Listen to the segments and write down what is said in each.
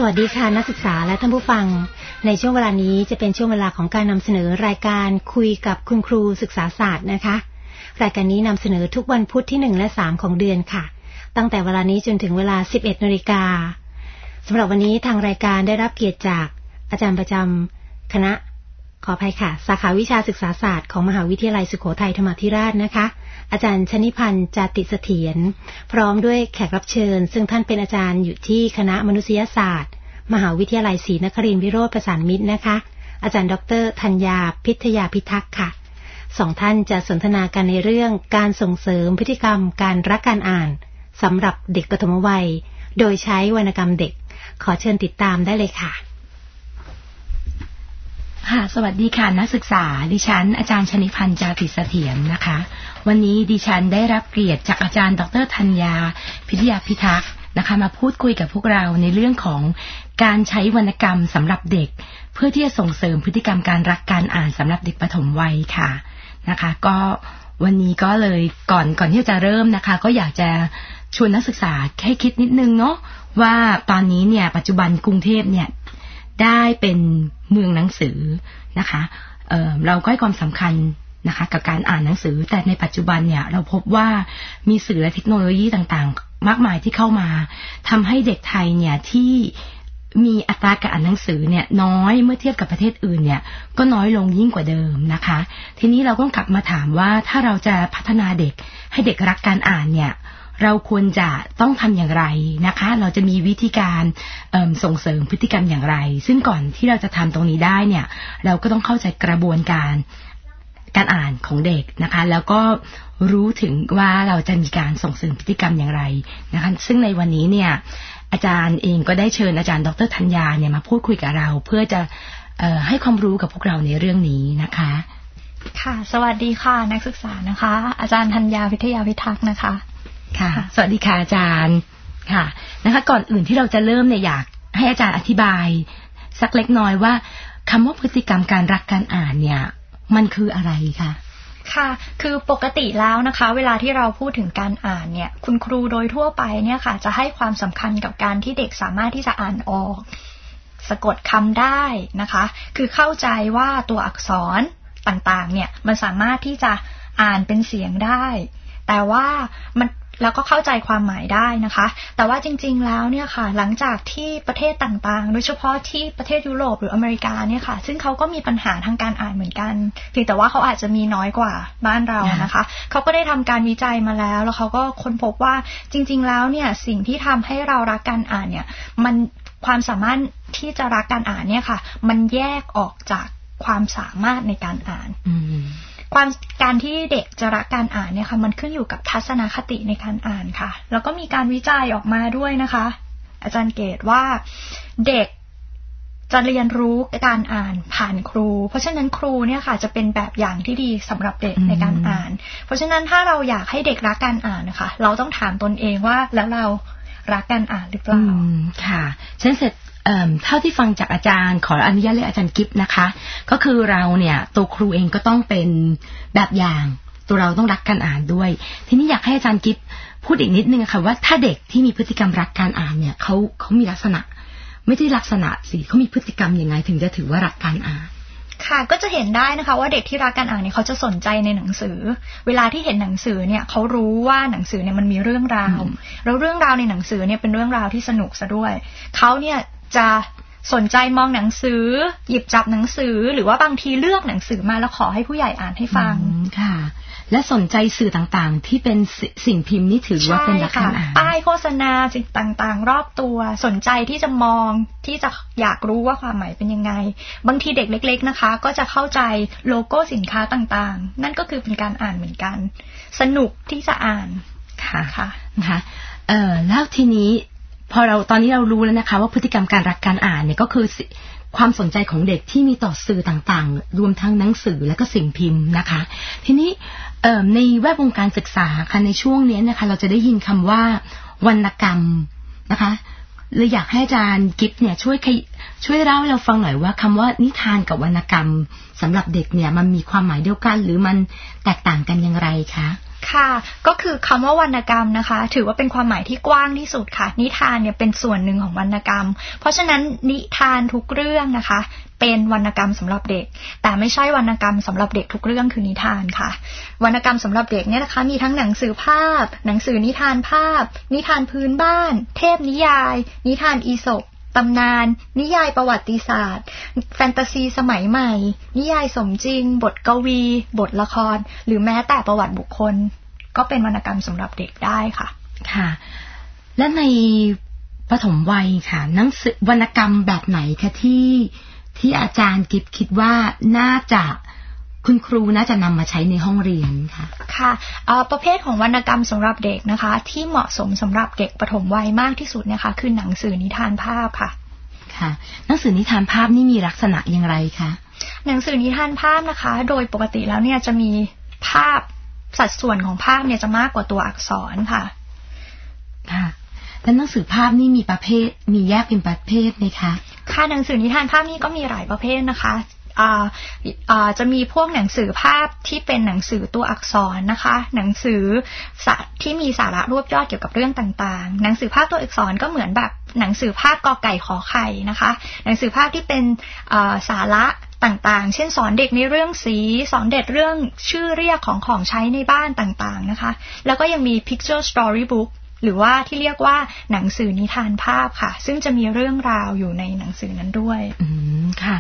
วัสดีค่ะนักศึกษาและท่านผู้ฟังในช่วงเวลานี้จะเป็นช่วงเวลาของการนำเสนอรายการคุยกับคุณครูศึกษาศาสตร์นะคะรายการนี้นำเสนอทุกวันพุธที่1และ3ของเดือนค่ะตั้งแต่เวลานี้จนถึงเวลา 11:00 น.สำหรับวันนี้ทางรายการได้รับเกียรติจากอาจารย์ประจำคณะขออภัยค่ะสาขาวิชาศึกษาศาสตร์ของมหาวิทยาลัยสุโขทัยธรรมาธิราชนะคะอาจารย์ชนิพันธ์จาติเสถียรพร้อมด้วยแขกรับเชิญซึ่งท่านเป็นอาจารย์อยู่ที่คณะมนุษยศาสตร์มหาวิทยาลัยศรีนครินทร์วิโรจน์ประสานมิตรนะคะอาจารย์ดร.ธัญญาพิทยาพิทักษ์ค่ะสองท่านจะสนทนากันในเรื่องการส่งเสริมพฤติกรรมการรักการอ่านสำหรับเด็กปฐมวัยโดยใช้วรรณกรรมเด็กขอเชิญติดตามได้เลยค่ะค่ะสวัสดีค่ะนักศึกษาดิฉันอาจารย์ชนิพันธ์จาติเสถียรนะคะวันนี้ดิฉันได้รับเกียรติจากอาจารย์ดร.ธัญญาพิทยาพิทักษ์นะคะมาพูดคุยกับพวกเราในเรื่องของการใช้วรรณกรรมสำหรับเด็กเพื่อที่จะส่งเสริมพฤติกรรมการรักการอ่านสำหรับเด็กปฐมวัยค่ะนะคะก็วันนี้ก็เลยก่อนที่จะเริ่มนะคะก็อยากจะชวนนักศึกษาให้คิดนิดนึงเนาะว่าตอนนี้เนี่ยปัจจุบันกรุงเทพเนี่ยได้เป็นเมืองหนังสือนะคะเราก็ให้ความสำคัญนะคะกับการอ่านหนังสือแต่ในปัจจุบันเนี่ยเราพบว่ามีสื่อและเทคโนโลยีต่างๆมากมายที่เข้ามาทำให้เด็กไทยเนี่ยที่มีอัตราการอ่านหนังสือเนี่ยน้อยเมื่อเทียบกับประเทศอื่นเนี่ยก็น้อยลงยิ่งกว่าเดิมนะคะทีนี้เราต้องกลับมาถามว่าถ้าเราจะพัฒนาเด็กให้เด็กรักการอ่านเนี่ยเราควรจะต้องทำอย่างไรนะคะเราจะมีวิธีการส่งเสริมพฤติกรรมอย่างไรซึ่งก่อนที่เราจะทำตรงนี้ได้เนี่ยเราก็ต้องเข้าใจกระบวนการอ่านของเด็กนะคะแล้วก็รู้ถึงว่าเราจะมีการส่งเสริมพฤติกรรมอย่างไรนะคะซึ่งในวันนี้เนี่ยอาจารย์เองก็ได้เชิญอาจารย์ดร.ธัญญาเนี่ยมาพูดคุยกับเราเพื่อจะให้ความรู้กับพวกเราในเรื่องนี้นะคะค่ะสวัสดีค่ะนักศึกษานะคะอาจารย์ธัญญาพิทยาพิทักษ์นะคะค่ะสวัสดีค่ะอาจารย์ค่ะนะคะก่อนอื่นที่เราจะเริ่มเนี่ยอยากให้อาจารย์อธิบายสักเล็กน้อยว่าคำว่าพฤติกรรมการรักการอ่านเนี่ยมันคืออะไรคะค่ะคือปกติแล้วนะคะเวลาที่เราพูดถึงการอ่านเนี่ยคุณครูโดยทั่วไปเนี่ยค่ะจะให้ความสำคัญกับการที่เด็กสามารถที่จะอ่านออกสะกดคำได้นะคะคือเข้าใจว่าตัวอักษรต่างๆเนี่ยมันสามารถที่จะอ่านเป็นเสียงได้แต่ว่ามันแล้วก็เข้าใจความหมายได้นะคะแต่ว่าจริงๆแล้วเนี่ยค่ะหลังจากที่ประเทศต่างๆโดยเฉพาะที่ประเทศยุโรปหรืออเมริกาเนี่ยค่ะซึ่งเขาก็มีปัญหาทางการอ่านเหมือนกันเพียงแต่ว่าเขาอาจจะมีน้อยกว่าบ้านเรานะคะเขาก็ได้ทำการวิจัยมาแล้วเขาก็ค้นพบว่าจริงๆแล้วเนี่ยสิ่งที่ทำให้เรารักการอ่านเนี่ยมันความสามารถที่จะรักการอ่านเนี่ยค่ะมันแยกออกจากความสามารถในการอ่านการที่เด็กจะรักการอ่านเนี่ยค่ะมันขึ้นอยู่กับทัศนคติในการอ่านค่ะแล้วก็มีการวิจัยออกมาด้วยนะคะอาจารย์เกตว่าเด็กจะเรียนรู้การอ่านผ่านครูเพราะฉะนั้นครูเนี่ยค่ะจะเป็นแบบอย่างที่ดีสำหรับเด็กในการอ่านเพราะฉะนั้นถ้าเราอยากให้เด็กรักการอ่านนะคะเราต้องถามตนเองว่าแล้วเรารักการอ่านหรือเปล่าค่ะฉันเสร็จเท่าที่ฟังจากอาจารย์ขออนุญาตเรียกอาจารย์กิฟต์นะคะก็คือเราเนี่ยตัวครูเองก็ต้องเป็นแบบอย่างตัวเราต้องรักการอ่านด้วยทีนี้อยากให้อาจารย์กิฟต์พูดอีกนิดนึงค่ะว่าถ้าเด็กที่มีพฤติกรรมรักการอ่านเนี่ยเขามีลักษณะไม่ใช่ลักษณะสิเขามีพฤติกรรมยังไงถึงจะถือว่ารักการอ่านค่ะก็จะเห็นได้นะคะว่าเด็กที่รักการอ่านเนี่ยเขาจะสนใจในหนังสือเวลาที่เห็นหนังสือเนี่ยเขารู้ว่าหนังสือเนี่ยมันมีเรื่องราวแล้วเรื่องราวในหนังสือเนี่ยเป็นเรื่องราวที่สนุกซะด้วยเขาเนี่ยจะสนใจมองหนังสือหยิบจับหนังสือหรือว่าบางทีเลือกหนังสือมาแล้วขอให้ผู้ใหญ่อ่านให้ฟังค่ะและสนใจสื่อต่างๆที่เป็นสิ่งพิมพ์นี่ถือว่าเป็นรักการอ่านป้ายโฆษณาสิ่งต่างๆรอบตัวสนใจที่จะมองที่จะอยากรู้ว่าความหมายเป็นยังไงบางทีเด็กเล็กๆนะคะก็จะเข้าใจโลโก้สินค้าต่างๆนั่นก็คือเป็นการอ่านเหมือนกันสนุกที่จะอ่านค่ะนะคะแล้วทีนี้พอตอนนี้เรารู้แล้วนะคะว่าพฤติกรรมการรักการอ่านเนี่ยก็คือความสนใจของเด็กที่มีต่อสื่อต่างๆรวมทั้งหนังสือและก็สิ่งพิมพ์นะคะทีนี้ในแวดวงการศึกษาค่ะในช่วงนี้นะคะเราจะได้ยินคำว่าวรรณกรรมนะคะเลยอยากให้อาจารย์กิฟต์เนี่ยช่วยเล่าให้เราฟังหน่อยว่าคำว่านิทานกับวรรณกรรมสำหรับเด็กเนี่ยมันมีความหมายเดียวกันหรือมันแตกต่างกันอย่างไรคะค่ะก็คือคำว่าวรรณกรรมนะคะถือว่าเป็นความหมายที่กว้างที่สุดค่ะนิทานเนี่ยเป็นส่วนหนึ่งของวรรณกรรมเพราะฉะนั้นนิทานทุกเรื่องนะคะเป็นวรรณกรรมสำหรับเด็กแต่ไม่ใช่วรรณกรรมสำหรับเด็กทุกเรื่องคือนิทานค่ะวรรณกรรมสำหรับเด็กเนี่ยนะคะมีทั้งหนังสือภาพหนังสือนิทานภาพนิทานพื้นบ้านเทพนิยายนิทานอีสปตำนานนิยายประวัติศาสตร์แฟนตาซีสมัยใหม่นิยายสมจริงบทกวีบทละครหรือแม้แต่ประวัติบุคคลก็เป็นวรรณกรรมสำหรับเด็กได้ค่ะค่ะและในปฐมวัยค่ะหนังสือวรรณกรรมแบบไหนคะที่อาจารย์กิฟคิดว่าน่าจะคุณครูน่าจะนำมาใช้ในห้องเรียนค่ะค่ะประเภทของวรรณกรรมสำหรับเด็กนะคะที่เหมาะสมสำหรับเด็กปฐมวัยมากที่สุดนะคะคือหนังสือนิทานภาพค่ะค่ะหนังสือนิทานภาพนี่มีลักษณะอย่างไรคะหนังสือนิทานภาพนะคะโดยปกติแล้วเนี่ยจะมีภาพสัดส่วนของภาพเนี่ยจะมากกว่าตัวอักษรค่ะค่ะแล้วหนังสือภาพนี่มีประเภทมีแยกเป็นประเภทไหมคะค่ะหนังสือนิทานภาพนี่ก็มีหลายประเภทนะคะจะมีพวกหนังสือภาพที่เป็นหนังสือตัวอักษรนะคะหนังสือที่มีสาระรวบยอดเกี่ยวกับเรื่องต่างๆหนังสือภาพตัวอักษรก็เหมือนแบบหนังสือภาพกอไก่ขอไข่นะคะหนังสือภาพที่เป็นสาระต่างๆเช่นสอนเด็กในเรื่องสีสอนเด็กเรื่องชื่อเรียกของใช้ในบ้านต่างๆนะคะแล้วก็ยังมี picture storybook หรือว่าที่เรียกว่าหนังสือนิทานภาพค่ะซึ่งจะมีเรื่องราวอยู่ในหนังสือนั้นด้วยค่ะ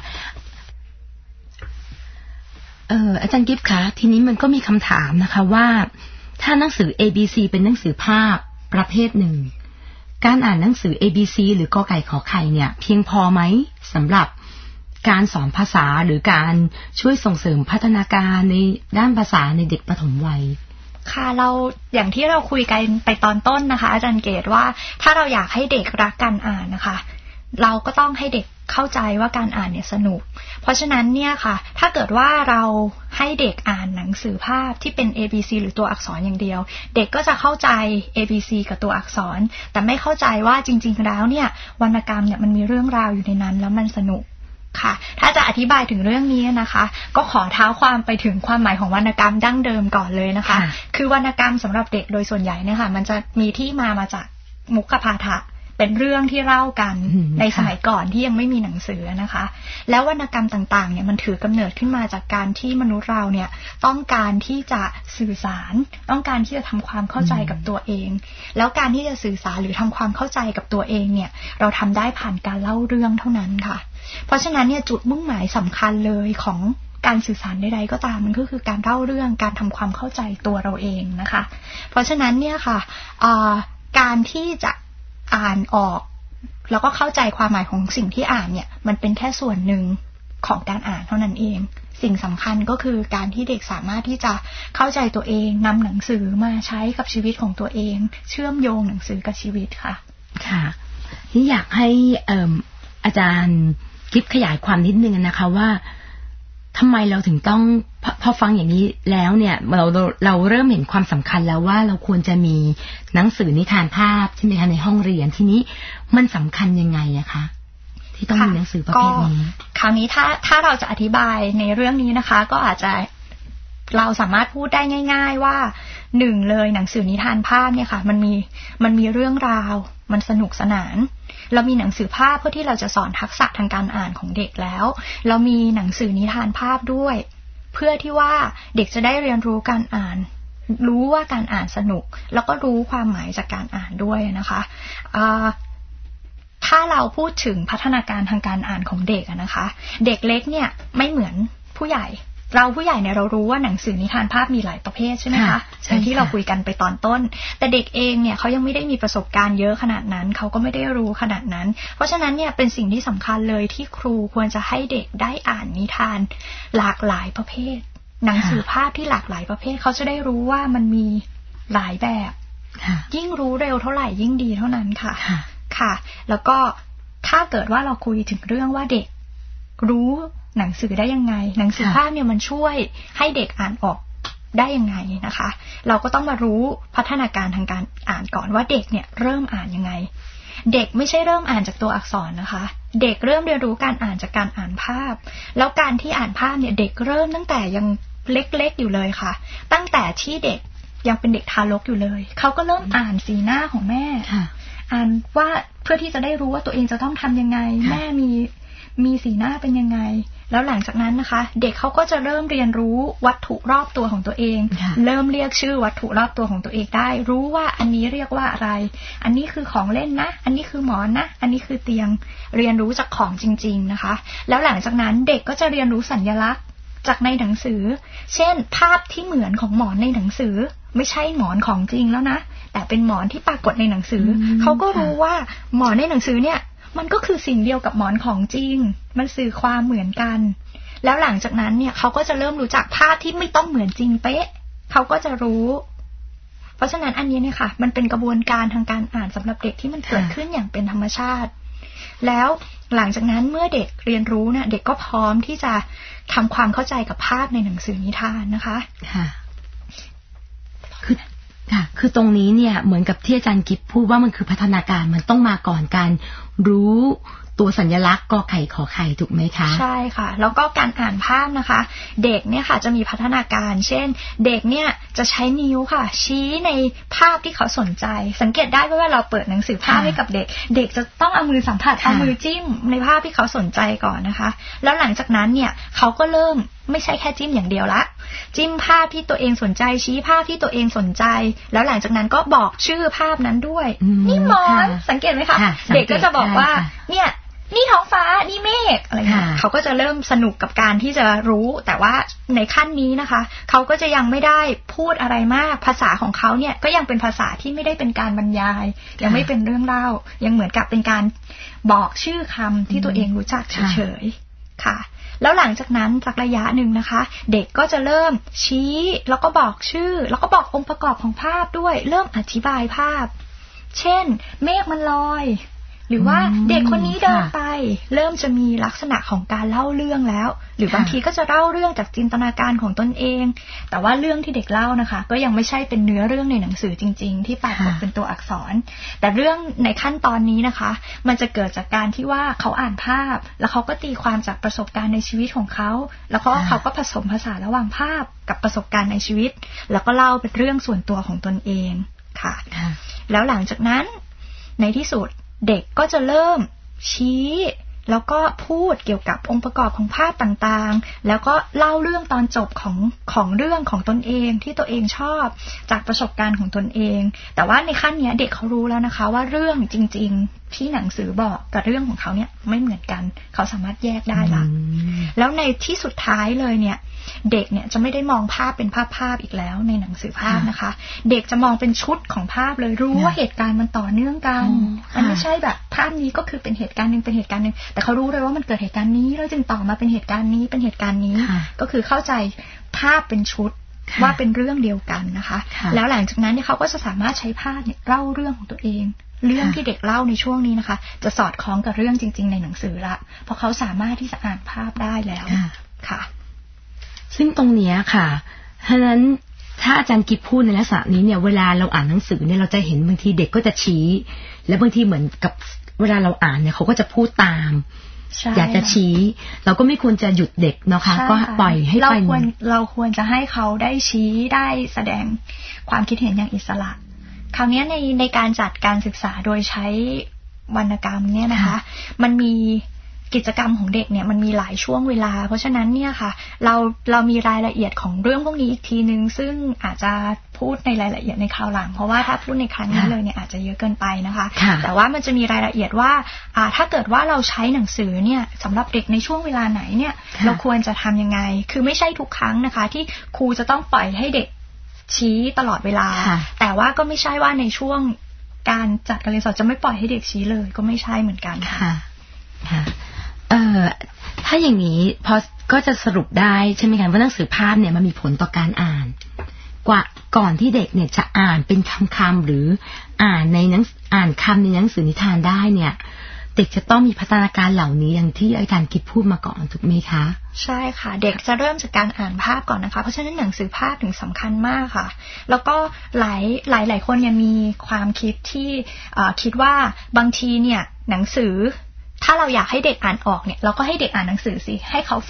อาจารย์กิฟต์คะทีนี้มันก็มีคำถามนะคะว่าถ้าหนังสือ ABC เป็นหนังสือภาพประเภทหนึ่งการอ่านหนังสือ ABC หรือกอไก่ขอไข่เนี่ยเพียงพอไหมสำหรับการสอนภาษาหรือการช่วยส่งเสริมพัฒนาการในด้านภาษาในเด็กปฐมวัยค่ะเราอย่างที่เราคุยกันไปตอนต้นนะคะอาจารย์เกตว่าถ้าเราอยากให้เด็กรักการอ่านนะคะเราก็ต้องให้เด็กเข้าใจว่าการอ่านเนี่ยสนุกเพราะฉะนั้นเนี่ยค่ะถ้าเกิดว่าเราให้เด็กอ่านหนังสือภาพที่เป็น ABC หรือตัวอักษรอย่างเดียวเด็กก็จะเข้าใจ ABC กับตัวอักษรแต่ไม่เข้าใจว่าจริงๆแล้วเนี่ยวรรณกรรมเนี่ยมันมีเรื่องราวอยู่ในนั้นแล้วมันสนุกค่ะถ้าจะอธิบายถึงเรื่องนี้นะคะก็ขอเท้าความไปถึงความหมายของวรรณกรรมดั้งเดิมก่อนเลยนะคะคือวรรณกรรมสำหรับเด็กโดยส่วนใหญ่เนี่ยค่ะมันจะมีที่มาจากมุขพาทะเป็นเรื่องที่เล่ากันในสมัยก่อนที่ยังไม่มีหนังสือนะคะแล้ววรรณกรรมต่างๆเนี่ยมันถือกำเนิดขึ้นมาจากการที่มนุษย์เราเนี่ยต้องการที่จะสื่อสารต้องการที่จะทำความเข้าใจกับตัวเองแล้วการที่จะสื่อสารหรือทำความเข้าใจกับตัวเองเนี่ยเราทำได้ผ่านการเล่าเรื่องเท่านั้นค่ะเพราะฉะนั้นเนี่ยจุดมุ่งหมายสำคัญเลยของการสื่อสารใดๆก็ตามมันก็คือการเล่าเรื่องการทำความเข้าใจตัวเราเองนะคะเพราะฉะนั้นเนี่ยค่ะการที่จะอ่านออกแล้วก็เข้าใจความหมายของสิ่งที่อ่านเนี่ยมันเป็นแค่ส่วนหนึ่งของการอ่านเท่านั้นเองสิ่งสำคัญก็คือการที่เด็กสามารถที่จะเข้าใจตัวเองนำหนังสือมาใช้กับชีวิตของตัวเองเชื่อมโยงหนังสือกับชีวิตค่ะค่ะที่อยากให้อาจารย์กิฟต์ขยายความนิดนึงนะคะว่าทำไมเราถึงต้องพอฟังอย่างนี้แล้วเนี่ยเราเริ่มเห็นความสำคัญแล้วว่าเราควรจะมีหนังสือนิทานภาพใช่ไหมคะในห้องเรียนทีนี้มันสำคัญยังไงอะคะที่ต้องมีหนังสือประเภทนี้คราวนี้ถ้าเราจะอธิบายในเรื่องนี้นะคะก็อาจจะเราสามารถพูดได้ง่ายๆว่าหนึ่งเลยหนังสือนิทานภาพเนี่ยค่ะมันมีเรื่องราวมันสนุกสนานเรามีหนังสือภาพเพื่อที่เราจะสอนทักษะทางการอ่านของเด็กแล้วเรามีหนังสือนิทานภาพด้วยเพื่อที่ว่าเด็กจะได้เรียนรู้การอ่านรู้ว่าการอ่านสนุกแล้วก็รู้ความหมายจากการอ่านด้วยนะคะถ้าเราพูดถึงพัฒนาการทางการอ่านของเด็กนะคะเด็กเล็กเนี่ยไม่เหมือนผู้ใหญ่เราผู้ใหญ่เนี่ยเรารู้ว่าหนังสือนิทานภาพมีหลายประเภทใช่ไหมคะอย่างที่เราคุยกันไปตอนต้นแต่เด็กเองเนี่ยเขายังไม่ได้มีประสบการณ์เยอะขนาดนั้นเขาก็ไม่ได้รู้ขนาดนั้นเพราะฉะนั้นเนี่ยเป็นสิ่งที่สำคัญเลยที่ครูควรจะให้เด็กได้อ่านนิทานหลากหลายประเภทหนังสือภาพที่หลากหลายประเภทเขาจะได้รู้ว่ามันมีหลายแบบยิ่งรู้เร็วเท่าไหร่ยิ่งดีเท่านั้นค่ะค่ะแล้วก็ถ้าเกิดว่าเราคุยถึงเรื่องว่าเด็กรู้หนังสือได้ยังไงหนังสือภาพเนี่ยมันช่วยให้เด็กอ่านออกได้ยังไงนะคะเราก็ต้องมารู้พัฒนาการทางการอ่านก่อนว่าเด็กเนี่ยเริ่มอ่านยังไงเด็กไม่ใช่เริ่มอ่านจากตัวอักษรนะคะเด็กเริ่มเรียนรู้การอ่านจากการอ่านภาพแล้วการที่อ่านภาพเนี่ยเด็กเริ่มตั้งแต่ยังเล็กๆอยู่เลยค่ะตั้งแต่ที่เด็กยังเป็นเด็กทารกอยู่เลยเขาก็เริ่มอ่านสีหน้าของแม่อ่านว่าเพื่อที่จะได้รู้ว่าตัวเองจะต้องทำยังไงแม่มีสีหน้าเป็นยังไงแล้วหลังจากนั้นนะคะเด็กเขาก็จะเริ่มเรียนรู้วัตถุรอบตัวของตัวเองเริ่มเรียกชื่อวัตถุรอบตัวของตัวเองได้รู้ว่าอันนี้เรียกว่าอะไรอันนี้คือของเล่นนะอันนี้คือหมอนนะอันนี้คือเตียงเรียนรู้จากของจริงๆนะคะแล้วหลังจากนั้นเด็กก็จะเรียนรู้สัญลักษณ์จากในหนังสือเช่นภาพที่เหมือนของหมอนในหนังสือไม่ใช่หมอนของจริงแล้วนะแต่เป็นหมอนที่ปรากฏในหนังสือเขาก็รู้ว่าหมอนในหนังสือเนี่ยมันก็คือสิ่งเดียวกับหมอนของจริงมันสื่อความเหมือนกันแล้วหลังจากนั้นเนี่ยเขาก็จะเริ่มรู้จักภาพที่ไม่ต้องเหมือนจริงเป๊ะเขาก็จะรู้เพราะฉะนั้นอันนี้เนี่ยค่ะมันเป็นกระบวนการทางการอ่านสำหรับเด็กที่มันเกิดขึ้นอย่างเป็นธรรมชาติแล้วหลังจากนั้นเมื่อเด็กเรียนรู้เนี่ยเด็กก็พร้อมที่จะทำความเข้าใจกับภาพในหนังสือนิทานนะคะคือตรงนี้เนี่ยเหมือนกับที่อาจารย์กิฟพูดว่ามันคือพัฒนาการมันต้องมาก่อนการรู้ตัวสัญลักษณ์กอไก่ขอไข่ถูกไหมคะใช่ค่ะแล้วก็การอ่านภาพนะคะเด็กเนี่ยค่ะจะมีพัฒนาการเช่นเด็กเนี่ยจะใช้นิ้วค่ะชี้ในภาพที่เขาสนใจสังเกตได้ว่าเราเปิดหนังสือภาพให้กับเด็กเด็กจะต้องเอามือสัมผัสเอามือจิ้มในภาพที่เขาสนใจก่อนนะคะแล้วหลังจากนั้นเนี่ยเขาก็เริ่มไม่ใช่แค่จิ้มอย่างเดียวละจิ้มภาพที่ตัวเองสนใจชี้ภาพที่ตัวเองสนใจแล้วหลังจากนั้นก็บอกชื่อภาพนั้นด้วยนี่หมอนสังเกตไหมคะเด็กก็จะบอกว่าเนี่ยนี่ท้องฟ้านี่เมฆอะไรเงี้ยเขาก็จะเริ่มสนุกกับการที่จะรู้แต่ว่าในขั้นนี้นะคะเขาก็จะยังไม่ได้พูดอะไรมากภาษาของเขาเนี่ยก็ยังเป็นภาษาที่ไม่ได้เป็นการบรรยายยังไม่เป็นเรื่องเล่ายังเหมือนกับเป็นการบอกชื่อคำที่ตัวเองรู้จักเฉยๆค่ะแล้วหลังจากนั้นสักระยะหนึ่งนะคะเด็กก็จะเริ่มชี้แล้วก็บอกชื่อแล้วก็บอกองค์ประกอบของภาพด้วยเริ่มอธิบายภาพเช่นเมฆมันลอยหรือว่าเด็กคนนี้เดินไปเริ่มจะมีลักษณะของการเล่าเรื่องแล้วหรือบางทีก็จะเล่าเรื่องจากจินตนาการของตนเองแต่ว่าเรื่องที่เด็กเล่านะคะก็ยังไม่ใช่เป็นเนื้อเรื่องในหนังสือจริงๆที่ปรากฏเป็นตัวอักษรแต่เรื่องในขั้นตอนนี้นะคะมันจะเกิดจากการที่ว่าเขาอ่านภาพแล้วเขาก็ตีความจากประสบการณ์ในชีวิตของเขาแล้วเขาก็ผสมผสานระหว่างภาพกับประสบการณ์ในชีวิตแล้วก็เล่าเป็นเรื่องส่วนตัวของตนเองค่ะแล้วหลังจากนั้นในที่สุดเด็กก็จะเริ่มชี้แล้วก็พูดเกี่ยวกับองค์ประกอบของภาพต่างๆแล้วก็เล่าเรื่องตอนจบของเรื่องของตนเองที่ตัวเองชอบจากประสบการณ์ของตนเองแต่ว่าในขั้นนี้เด็กเขารู้แล้วนะคะว่าเรื่องจริงๆที่หนังสือบอกกับเรื่องของเขาเนี่ยไม่เหมือนกันเขาสามารถแยกได้ละแล้วในที่สุดท้ายเลยเนี่ยเด็กเนี่ยจะไม่ได้มองภาพเป็นภาพอีกแล้วในหนังสือภาพนะคะเด็กจะมองเป็นชุดของภาพเลยรู้ว่าเหตุการณ์มันต่อเนื่องกันมันไม่ใช่แบบภาพนี้ก็คือเป็นเหตุการณ์นึงเป็นเหตุการณ์นึงแต่เขารู้เลยว่ามันเกิดเหตุการณ์นี้แล้วจึงต่อมาเป็นเหตุการณ์นี้เป็นเหตุการณ์นี้ก็คือเข้าใจภาพเป็นชุดว่าเป็นเรื่องเดียวกันนะคะแล้วหลังจากนั้นเนี่ยเขาก็จะสามารถใช้ภาพเนี่ยเล่าเรื่องของตัวเองเรื่องที่เด็กเล่าในช่วงนี้นะคะจะสอดคล้องกับเรื่องจริงๆในหนังสือละเพราะเขาสามารถที่จะอ่านภาพได้แล้วค่ะซึ่งตรงนี้ค่ะฉะนั้นถ้าอาจารย์กิฟพูดในลักษณะนี้เนี่ยเวลาเราอ่านหนังสือเนี่ยเราจะเห็นบางทีเด็กก็จะชี้และบางทีเหมือนกับเวลาเราอ่านเนี่ยเขาก็จะพูดตามอยากจะชี้เราก็ไม่ควรจะหยุดเด็กเนาะค่ะก็ปล่อยให้ไปเราควรจะให้เขาได้ชี้ได้แสดงความคิดเห็นอย่างอิสระคราวนี้ในการจัดการศึกษาโดยใช้วรรณกรรมเนี่ยนะคะมันมีกิจกรรมของเด็กเนี่ยมันมีหลายช่วงเวลาเพราะฉะนั้นเนี่ยค่ะเรามีรายละเอียดของเรื่องพวกนี้อีกทีนึงซึ่งอาจจะพูดในรายละเอียดในคราวหลังเพราะว่าถ้าพูดในครั้งนี้เลยเนี่ยอาจจะเยอะเกินไปนะคะแต่ว่ามันจะมีรายละเอียดว่าถ้าเกิดว่าเราใช้หนังสือเนี่ยสำหรับเด็กในช่วงเวลาไหนเนี่ยเราควรจะทำยังไงคือไม่ใช่ทุกครั้งนะคะที่ครูจะต้องปล่อยให้เด็กชี้ตลอดเวลาแต่ว่าก็ไม่ใช่ว่าในช่วงการจัดการเรียนสอนจะไม่ปล่อยให้เด็กชี้เลยก็ไม่ใช่เหมือนกันค่ะถ้าอย่างนี้พอก็จะสรุปได้ใช่ไหมคะว่าหนังสือภาพเนี่ยมันมีผลต่อการอ่านก่อนที่เด็กเนี่ยจะอ่านเป็นคำๆหรืออ่านคำในหนังสือนิทานได้เนี่ยเด็กจะต้องมีพัฒนาการเหล่านี้อย่างที่อาจารย์กิฟพูดมาก่อนถูกไหมคะใช่ค่ะเด็กจะเริ่มจากการอ่านภาพก่อนนะคะเพราะฉะนั้นหนังสือภาพถึงสำคัญมากค่ะแล้วก็หลายคนเนี่ยมีความคิดที่คิดว่าบางทีเนี่ยหนังสือถ้าเราอยากให้เด็กอ่านออกเนี่ยเราก็ให้เด็กอ่านหนังสือสิให้เขาฝึก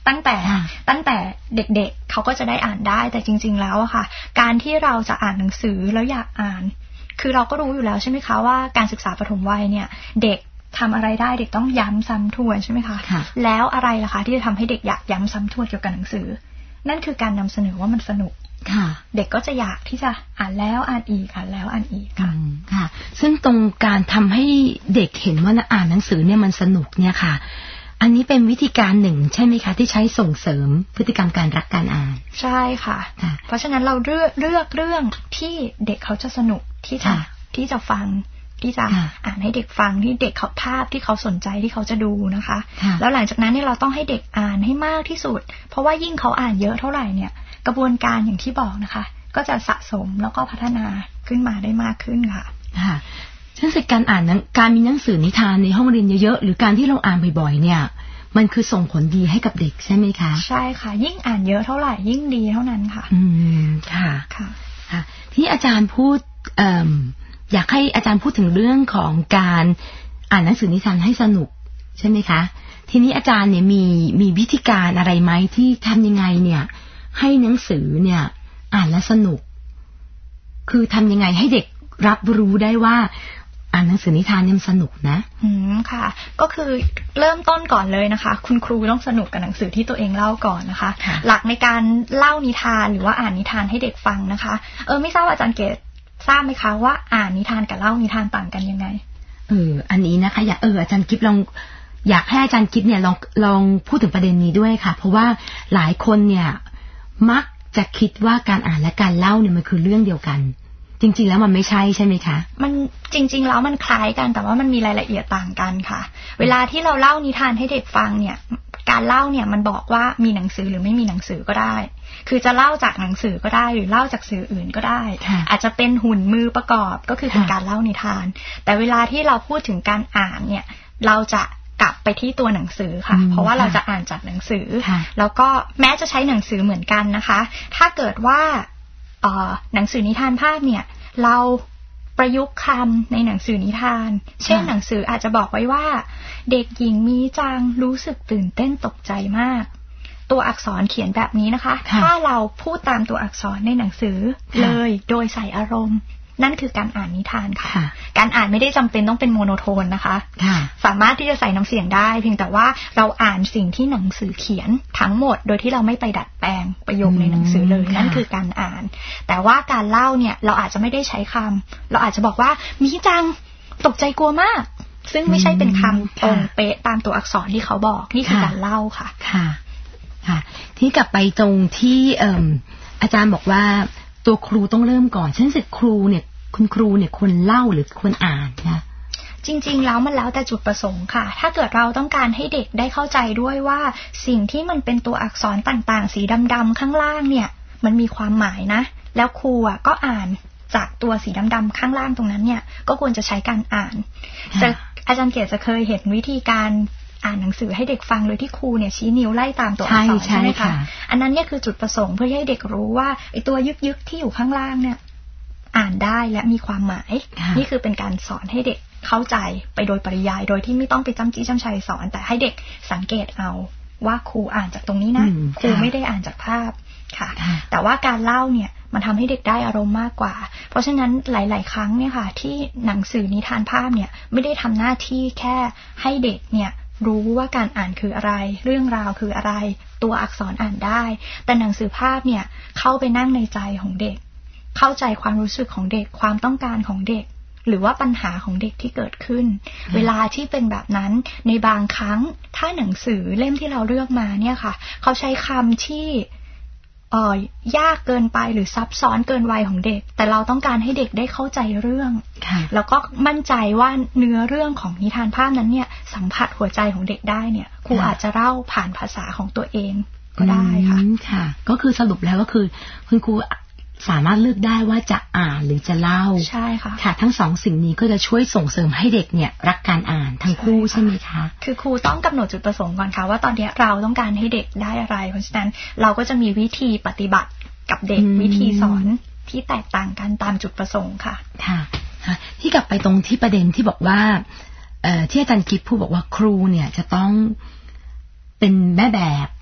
ตั้งแต่เด็กๆเขาก็จะได้อ่านได้แต่จริงๆแล้วอะค่ะการที่เราจะอ่านหนังสือแล้วอยากอ่านคือเราก็รู้อยู่แล้วใช่ไหมคะว่าการศึกษาปฐมวัยเนี่ยเด็กทำอะไรได้เด็กต้องย้ำซ้ำทวนใช่ไหมคะแล้วอะไรล่ะคะที่จะทำให้เด็กอยากย้ำซ้ำทวนเกี่ยวกับหนังสือนั่นคือการนำเสนอว่ามันสนุกเด็กก็จะอยากที่จะอ่านแล้วอ่านอีกอ่านแล้วอ่านอีกค่ะค่ะซึ่งตรงการทำให้เด็กเห็นว่าอ่านหนังสือเนี่ยมันสนุกเนี่ยค่ะอันนี้เป็นวิธีการหนึ่งใช่ไหมคะที่ใช้ส่งเสริมพฤติกรรมการรักการอ่านใช่ค่ะเพราะฉะนั้นเราเลือกเรื่องที่เด็กเขาจะสนุกที่จะฟังที่จะอ่านให้เด็กฟังที่เด็กเขาภาพที่เขาสนใจที่เขาจะดูนะคะแล้วหลังจากนั้นเนี่ยเราต้องให้เด็กอ่านให้มากที่สุดเพราะว่ายิ่งเขาอ่านเยอะเท่าไหร่เนี่ยกระบวนการอย่างที่บอกนะคะก็จะสะสมแล้วก็พัฒนาขึ้นมาได้มากขึ้นค่ะซึ่งการอ่านการมีหนังสือนิทานในห้องเรียนเยอะๆหรือการที่เราอ่านบ่อยๆเนี่ยมันคือส่งผลดีให้กับเด็กใช่ไหมคะใช่ค่ะยิ่งอ่านเยอะเท่าไหร่ยิ่งดีเท่านั้นค่ะค่ะที่อาจารย์พูดอยากให้อาจารย์พูดถึงเรื่องของการอ่านหนังสือนิทานให้สนุกใช่ไหมคะทีนี้อาจารย์เนี่ยมีวิธีการอะไรไหมที่ทำยังไงเนี่ยให้หนังสือเนี่ยอ่านแล้วสนุกคือทำยังไงให้เด็กรับรู้ได้ว่าอ่านหนังสือนิทานเนี่ยสนุกนะค่ะก็คือเริ่มต้นก่อนเลยนะคะคุณครูต้องสนุกกับหนังสือที่ตัวเองเล่าก่อนนะคะหลักในการเล่านิทานหรือว่าอ่านนิทานให้เด็กฟังนะคะไม่ทราบอาจารย์เกศทราบไหมคะว่าอ่านนิทานกับเล่านิทานต่างกันยังไงอันนี้นะคะอาจารย์กิ๊บอยากให้อาจารย์กิ๊บเนี่ยลองพูดถึงประเด็นนี้ด้วยค่ะเพราะว่าหลายคนเนี่ยมักจะคิดว่าการอ่านและการเล่าเนี่ยมันคือเรื่องเดียวกันจริงๆแล้วมันไม่ใช่ใช่ไหมคะมันจริงๆแล้วมันคล้ายกันแต่ว่ามันมีรายละเอียดต่างกันค่ะเวลาที่เราเล่านิทานให้เด็กฟังเนี่ยการเล่าเนี่ยมันบอกว่ามีหนังสือหรือไม่มีหนังสือก็ได้คือจะเล่าจากหนังสือก็ได้หรือเล่าจากสื่ออื่นก็ได้อาจจะเป็นหุ่นมือประกอบก็คือเป็นการเล่านิทานแต่เวลาที่เราพูดถึงการอ่านเนี่ยเราจะกลับไปที่ตัวหนังสือค่ะเพราะว่าเราจะอ่านจากหนังสือแล้วก็แม้จะใช้หนังสือเหมือนกันนะคะถ้าเกิดว่าหนังสือนิทานภาพเนี่ยเราประยุกต์คำในหนังสือนิทานเช่นหนังสืออาจจะบอกไว้ว่าเด็กหญิงมีจังรู้สึกตื่นเต้นตกใจมากตัวอักษรเขียนแบบนี้นะคะถ้าเราพูดตามตัวอักษรในหนังสือเลยโดยใส่อารมณ์นั่นคือการอ่านนิทานค่ะการอ่านไม่ได้จำเป็นต้องเป็นโมโนโทนนะคะสามารถที่จะใส่น้ำเสียงได้เพียงแต่ว่าเราอ่านสิ่งที่หนังสือเขียนทั้งหมดโดยที่เราไม่ไปดัดแปลงประโยคในหนังสือเลยนั่นคือการอ่านแต่ว่าการเล่าเนี่ยเราอาจจะไม่ได้ใช้คำเราอาจจะบอกว่ามีจังตกใจกลัวมากซึ่งไม่ใช่เป็นคำตรงเป๊ะตามตัวอักษรที่เขาบอกนี่คือการเล่าค่ะที่กลับไปตรงที่อาจารย์บอกว่าตัวครูต้องเริ่มก่อนเช่นสิทธิ์ครูเนี่ยคุณครูเนี่ยควรเล่าหรือควรอ่านนะจริงๆแล้วมันแล้วแต่จุดประสงค์ค่ะถ้าเกิดเราต้องการให้เด็กได้เข้าใจด้วยว่าสิ่งที่มันเป็นตัวอักษรต่างๆสีดำๆข้างล่างเนี่ยมันมีความหมายนะแล้วครูก็อ่านจากตัวสีดำๆข้างล่างตรงนั้นเนี่ยก็ควรจะใช้การอ่านอาจารย์เกศจะเคยเห็นวิธีการอ่านหนังสือให้เด็กฟังโดยที่ครูเนี่ยชี้นิ้วไล่ตามตัวอักษรใช่ไหมคะอันนั้นเนี่ยคือจุดประสงค์เพื่อให้เด็กรู้ว่าไอ้ตัวยึกๆที่อยู่ข้างล่างเนี่ยอ่านได้และมีความหมายนี่คือเป็นการสอนให้เด็กเข้าใจไปโดยปริยายโดยที่ไม่ต้องไปจ้ำจี้จ้ำชัยสอนแต่ให้เด็กสังเกตเอาว่าครูอ่านจากตรงนี้นะครูไม่ได้อ่านจากภาพค่ะแต่ว่าการเล่าเนี่ยมันทำให้เด็กได้อารมณ์มากกว่าเพราะฉะนั้นหลายๆครั้งเนี่ยค่ะที่หนังสือนิทานภาพเนี่ยไม่ได้ทำหน้าที่แค่ให้เด็กเนี่ยรู้ว่าการอ่านคืออะไรเรื่องราวคืออะไรตัวอักษรอ่านได้แต่หนังสือภาพเนี่ยเข้าไปนั่งในใจของเด็กเข้าใจความรู้สึกของเด็กความต้องการของเด็กหรือว่าปัญหาของเด็กที่เกิดขึ้นเวลาที่เป็นแบบนั้นในบางครั้งถ้าหนังสือเล่มที่เราเลือกมาเนี่ยค่ะเขาใช้คำที่ยากเกินไปหรือซับซ้อนเกินวัยของเด็กแต่เราต้องการให้เด็กได้เข้าใจเรื่องแล้วก็มั่นใจว่าเนื้อเรื่องของนิทานภาพนั้นเนี่ยสัมผัสหัวใจของเด็กได้เนี่ยครูอาจจะเล่าผ่านภาษาของตัวเองก็ได้ค่ะก็คือสรุปแล้วก็คือคุณครูสามารถเลือกได้ว่าจะอ่านหรือจะเล่าใช่ค่ะค่ะทั้งสองสิ่งนี้ก็จะช่วยส่งเสริมให้เด็กเนี่ยรักการอ่านทั้งคู่ใช่ไหมคะคือครูต้องกำหนดจุดประสงค์ก่อนค่ะว่าตอนนี้เราต้องการให้เด็กได้อะไรเพราะฉะนั้นเราก็จะมีวิธีปฏิบัติกับเด็กวิธีสอนที่แตกต่างกันตามจุดประสงค์ค่ะค่ะที่กลับไปตรงที่ประเด็นที่บอกว่าที่อาจารย์กิ๊บพูดบอกว่าครูเนี่ยจะต้องเป็นแม่แบบ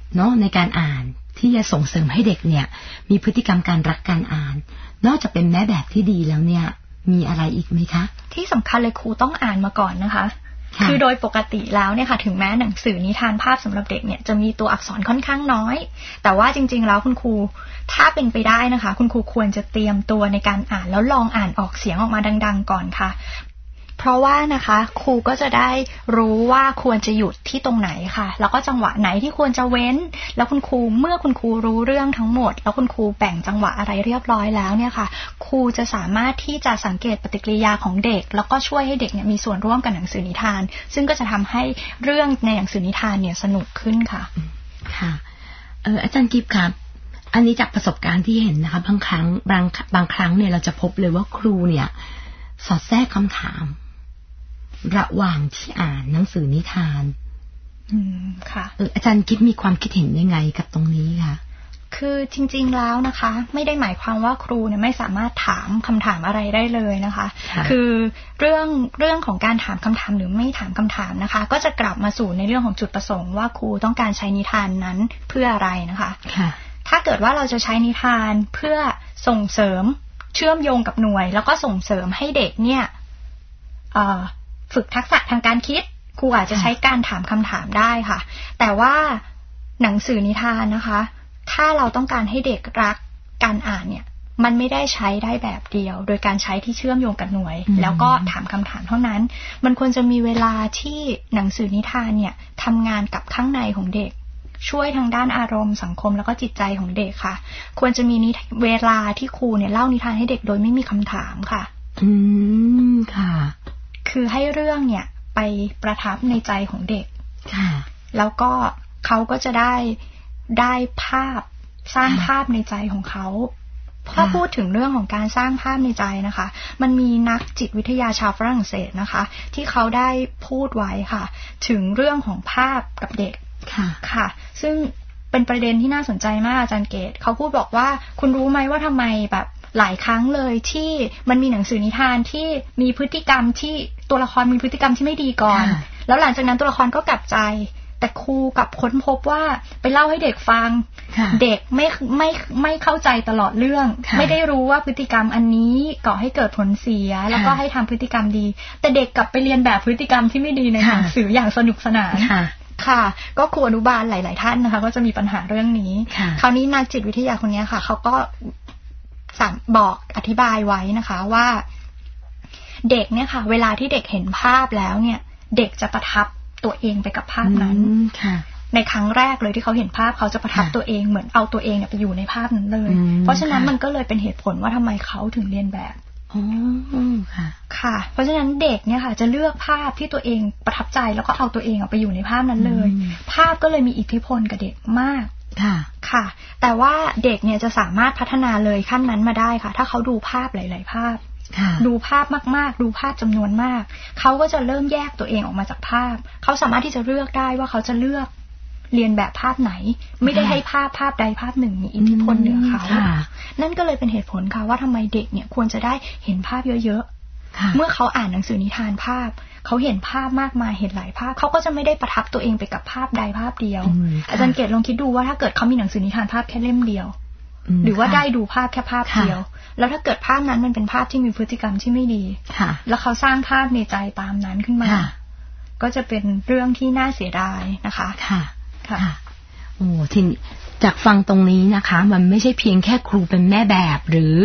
เนาะในการอ่านที่จะส่งเสริมให้เด็กเนี่ยมีพฤติกรรมการรักการอ่านนอกจากเป็นแม่แบบที่ดีแล้วเนี่ยมีอะไรอีกไหมคะที่สำคัญเลยครูต้องอ่านมาก่อนนะคะคือโดยปกติแล้วเนี่ยค่ะถึงแม้หนังสือนิทานภาพสำหรับเด็กเนี่ยจะมีตัวอักษรค่อนข้างน้อยแต่ว่าจริงๆแล้วคุณครูถ้าเป็นไปได้นะคะคุณครูควรจะเตรียมตัวในการอ่านแล้วลองอ่านออกเสียงออกมาดังๆก่อนค่ะเพราะว่านะคะครูก็จะได้รู้ว่าควรจะหยุดที่ตรงไหนค่ะแล้วก็จังหวะไหนที่ควรจะเว้นแล้วคุณครูเมื่อคุณครูรู้เรื่องทั้งหมดแล้วคุณครูแบ่งจังหวะอะไรเรียบร้อยแล้วเนี่ยค่ะครูจะสามารถที่จะสังเกตปฏิกิริยาของเด็กแล้วก็ช่วยให้เด็กเนี่ยมีส่วนร่วมกับหนังสือนิทานซึ่งก็จะทำให้เรื่องในหนังสือนิทานเนี่ยสนุกขึ้นค่ะค่ะอาจารย์กิฟต์ครับอันนี้จากประสบการณ์ที่เห็นนะคะบางครั้งเนี่ยเราจะพบเลยว่าครูเนี่ยสอดแทรกคำถามระหว่างที่อ่านหนังสือนิทานค่ะอาจารย์คิดมีความคิดเห็นยังไงกับตรงนี้คะคือจริงๆแล้วนะคะไม่ได้หมายความว่าครูเนี่ยไม่สามารถถามคำถามอะไรได้เลยนะคะคือเรื่องของการถามคำถามหรือไม่ถามคำถามนะคะก็จะกลับมาสู่ในเรื่องของจุดประสงค์ว่าครูต้องการใช้นิทานนั้นเพื่ออะไรนะคะถ้าเกิดว่าเราจะใช้นิทานเพื่อส่งเสริมเชื่อมโยงกับหน่วยแล้วก็ส่งเสริมให้เด็กเนี่ยฝึกทักษะทางการคิดครูอาจจะใช้การถามคำถามได้ค่ะแต่ว่าหนังสือนิทานนะคะถ้าเราต้องการให้เด็กรักการอ่านเนี่ยมันไม่ได้ใช้ได้แบบเดียวโดยการใช้ที่เชื่อมโยงกับหน่วยแล้วก็ถามคำถามเท่านั้นมันควรจะมีเวลาที่หนังสือนิทานเนี่ยทำงานกับข้างในของเด็กช่วยทางด้านอารมณ์สังคมแล้วก็จิตใจของเด็กค่ะควรจะมีเวลาที่ครูเนี่ยเล่านิทานให้เด็กโดยไม่มีคำถามค่ะค่ะคือให้เรื่องเนี่ยไปประทับในใจของเด็กแล้วก็เขาก็จะได้ภาพสร้างภาพในใจของเขาถ้าพูดถึงเรื่องของการสร้างภาพในใจนะคะมันมีนักจิตวิทยาชาวฝรั่งเศสนะคะที่เขาได้พูดไว้ค่ะถึงเรื่องของภาพกับเด็กค่ะซึ่งเป็นประเด็นที่น่าสนใจมากอาจารย์เกตเขาพูดบอกว่าคุณรู้ไหมว่าทำไมแบบหลายครั้งเลยที่มันมีหนังสือนิทานที่มีพฤติกรรมที่ตัวละครมีพฤติกรรมที่ไม่ดีก่อนแล้วหลังจากนั้นตัวละครก็กลับใจแต่ครูกับค้นพบว่าไปเล่าให้เด็กฟังเด็กไม่เข้าใจตลอดเรื่องไม่ได้รู้ว่าพฤติกรรมอันนี้ก่อให้เกิดผลเสียแล้วก็ให้ทำพฤติกรรมดีแต่เด็กกลับไปเรียนแบบพฤติกรรมที่ไม่ดีในหนังสืออย่างสนุกสนานค่ะก็ครูอนุบาลหลายๆท่านนะคะก็จะมีปัญหาเรื่องนี้คราวนี้นักจิตวิทยาคนนี้ค่ะเขาก็บอกอธิบายไว้นะคะว่าเด็กเนี่ยค่ะเวลาที่เด็กเห็นภาพแล้วเนี่ยเด็กจะประทับตัวเองไปกับภาพนั้นในครั้งแรกเลยที่เขาเห็นภาพเขาจะประทับตัวเองเหมือนเอาตัวเองเนี่ยไปอยู่ในภาพนั้นเลยเพราะฉะนั้นมันก็เลยเป็นเหตุผลว่าทำไมเขาถึงเรียนแบบค่ะเพราะฉะนั้นเด็กเนี่ยค่ะจะเลือกภาพที่ตัวเองประทับใจแล้วก็เอาตัวเองไปอยู่ในภาพนั้นเลยภาพก็เลยมีอิทธิพลกับเด็กมากค่ะแต่ว่าเด็กเนี่ยจะสามารถพัฒนาเลยขั้นนั้นมาได้ค่ะถ้าเขาดูภาพหลายๆภาพดูภาพมากๆดูภาพจำนวนมากเขาก็จะเริ่มแยกตัวเองออกมาจากภาพเขาสามารถที่จะเลือกได้ว่าเขาจะเลือกเรียนแบบภาพไหนไม่ได้ให้ภาพใดภาพหนึ่งมีอิทธิพลเหนือเขานั่นก็เลยเป็นเหตุผลค่ะว่าทำไมเด็กเนี่ยควรจะได้เห็นภาพเยอะๆเมื่อเขาอ่านหนังสือนิทานภาพเขาเห็นภาพมากมายเห็นหลายภาพเขาก็จะไม่ได้ประทับตัวเองไปกับภาพใดภาพเดียวอาจารย์เกตลองคิดดูว่าถ้าเกิดเขามีหนังสือนิทานภาพแค่เล่มเดียวหรือว่าได้ดูภาพแค่ภาพเดียวแล้วถ้าเกิดภาพนั้นมันเป็นภาพที่มีพฤติกรรมที่ไม่ดีแล้วเขาสร้างภาพในใจตามนั้นขึ้นมาก็จะเป็นเรื่องที่น่าเสียดายนะคะค่ะโอ้ทีจากฟังตรงนี้นะคะมันไม่ใช่เพียงแค่ครูเป็นแม่แบบหรือ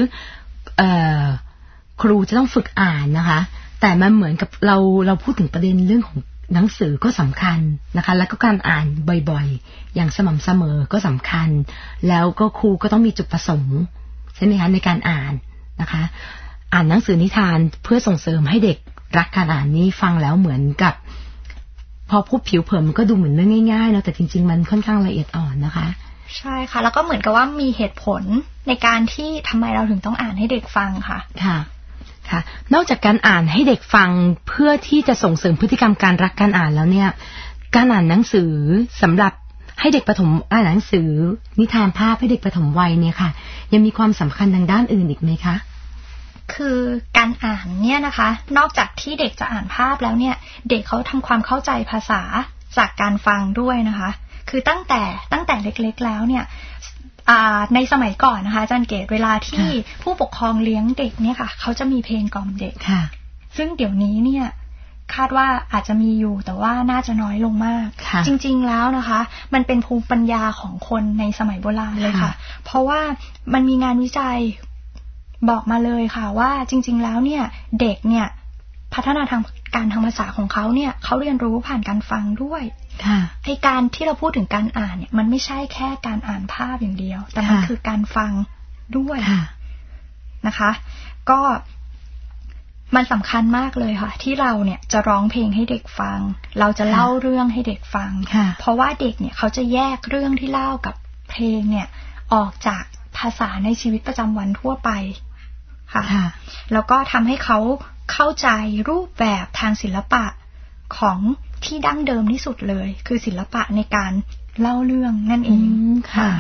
ครูจะต้องฝึกอ่านนะคะแต่มันเหมือนกับเราพูดถึงประเด็นเรื่องของหนังสือก็สำคัญนะคะแล้วก็การอ่านบ่อยๆอย่างสม่ำเสมอก็สำคัญแล้วก็ครูก็ต้องมีจุดประสงค์ใช่ไหมคะในการอ่านนะคะอ่านหนังสือนิทานเพื่อส่งเสริมให้เด็กรักการอ่านนี้ฟังแล้วเหมือนกับพอพูดผิวเผินมันก็ดูเหมือนเรื่องง่ายๆเนาะแต่จริงๆมันค่อนข้างละเอียดอ่อนนะคะใช่ค่ะแล้วก็เหมือนกับว่ามีเหตุผลในการที่ทำไมเราถึงต้องอ่านให้เด็กฟังค่ะค่ะนอกจากการอ่านให้เด็กฟังเพื่อที่จะส่งเสริมพฤติกรรมการรักการอ่านแล้วเนี่ยการอ่านหนังสือสำหรับให้เด็กประถมอ่านหนังสือนิทานภาพให้เด็กประถมวัยเนี่ยค่ะยังมีความสำคัญทางด้านอื่นอีกไหมคะคือการอ่านเนี่ยนะคะนอกจากที่เด็กจะอ่านภาพแล้วเนี่ยเด็กเขาทำความเข้าใจภาษาจากการฟังด้วยนะคะคือตั้งแต่เล็กๆแล้วเนี่ยในสมัยก่อนนะคะอาจารย์เกตเวลาที่ผู้ปกครองเลี้ยงเด็กเนี่ยค่ะเขาจะมีเพลงกล่อมเด็กซึ่งเดี๋ยวนี้เนี่ยคาดว่าอาจจะมีอยู่แต่ว่าน่าจะน้อยลงมากจริงๆแล้วนะคะมันเป็นภูมิปัญญาของคนในสมัยโบราณเลยค่ะเพราะว่ามันมีงานวิจัยบอกมาเลยค่ะว่าจริงๆแล้วเนี่ยเด็กเนี่ยพัฒนาทางการทางภาษาของเขาเนี่ยเขาเรียนรู้ผ่านการฟังด้วยไอ้การที่เราพูดถึงการอ่านเนี่ยมันไม่ใช่แค่การอ่านภาพอย่างเดียวแต่มันคือการฟังด้วยนะคะก็มันสำคัญมากเลยค่ะที่เราเนี่ยจะร้องเพลงให้เด็กฟังเราจะเล่าเรื่องให้เด็กฟังเพราะว่าเด็กเนี่ยเขาจะแยกเรื่องที่เล่ากับเพลงเนี่ยออกจากภาษาในชีวิตประจำวันทั่วไปค่ะแล้วก็ทำให้เขาเข้าใจรูปแบบทางศิลปะของที่ดั้งเดิมที่สุดเลยคือศิลปะในการเล่าเรื่องนั่นเองค่ะ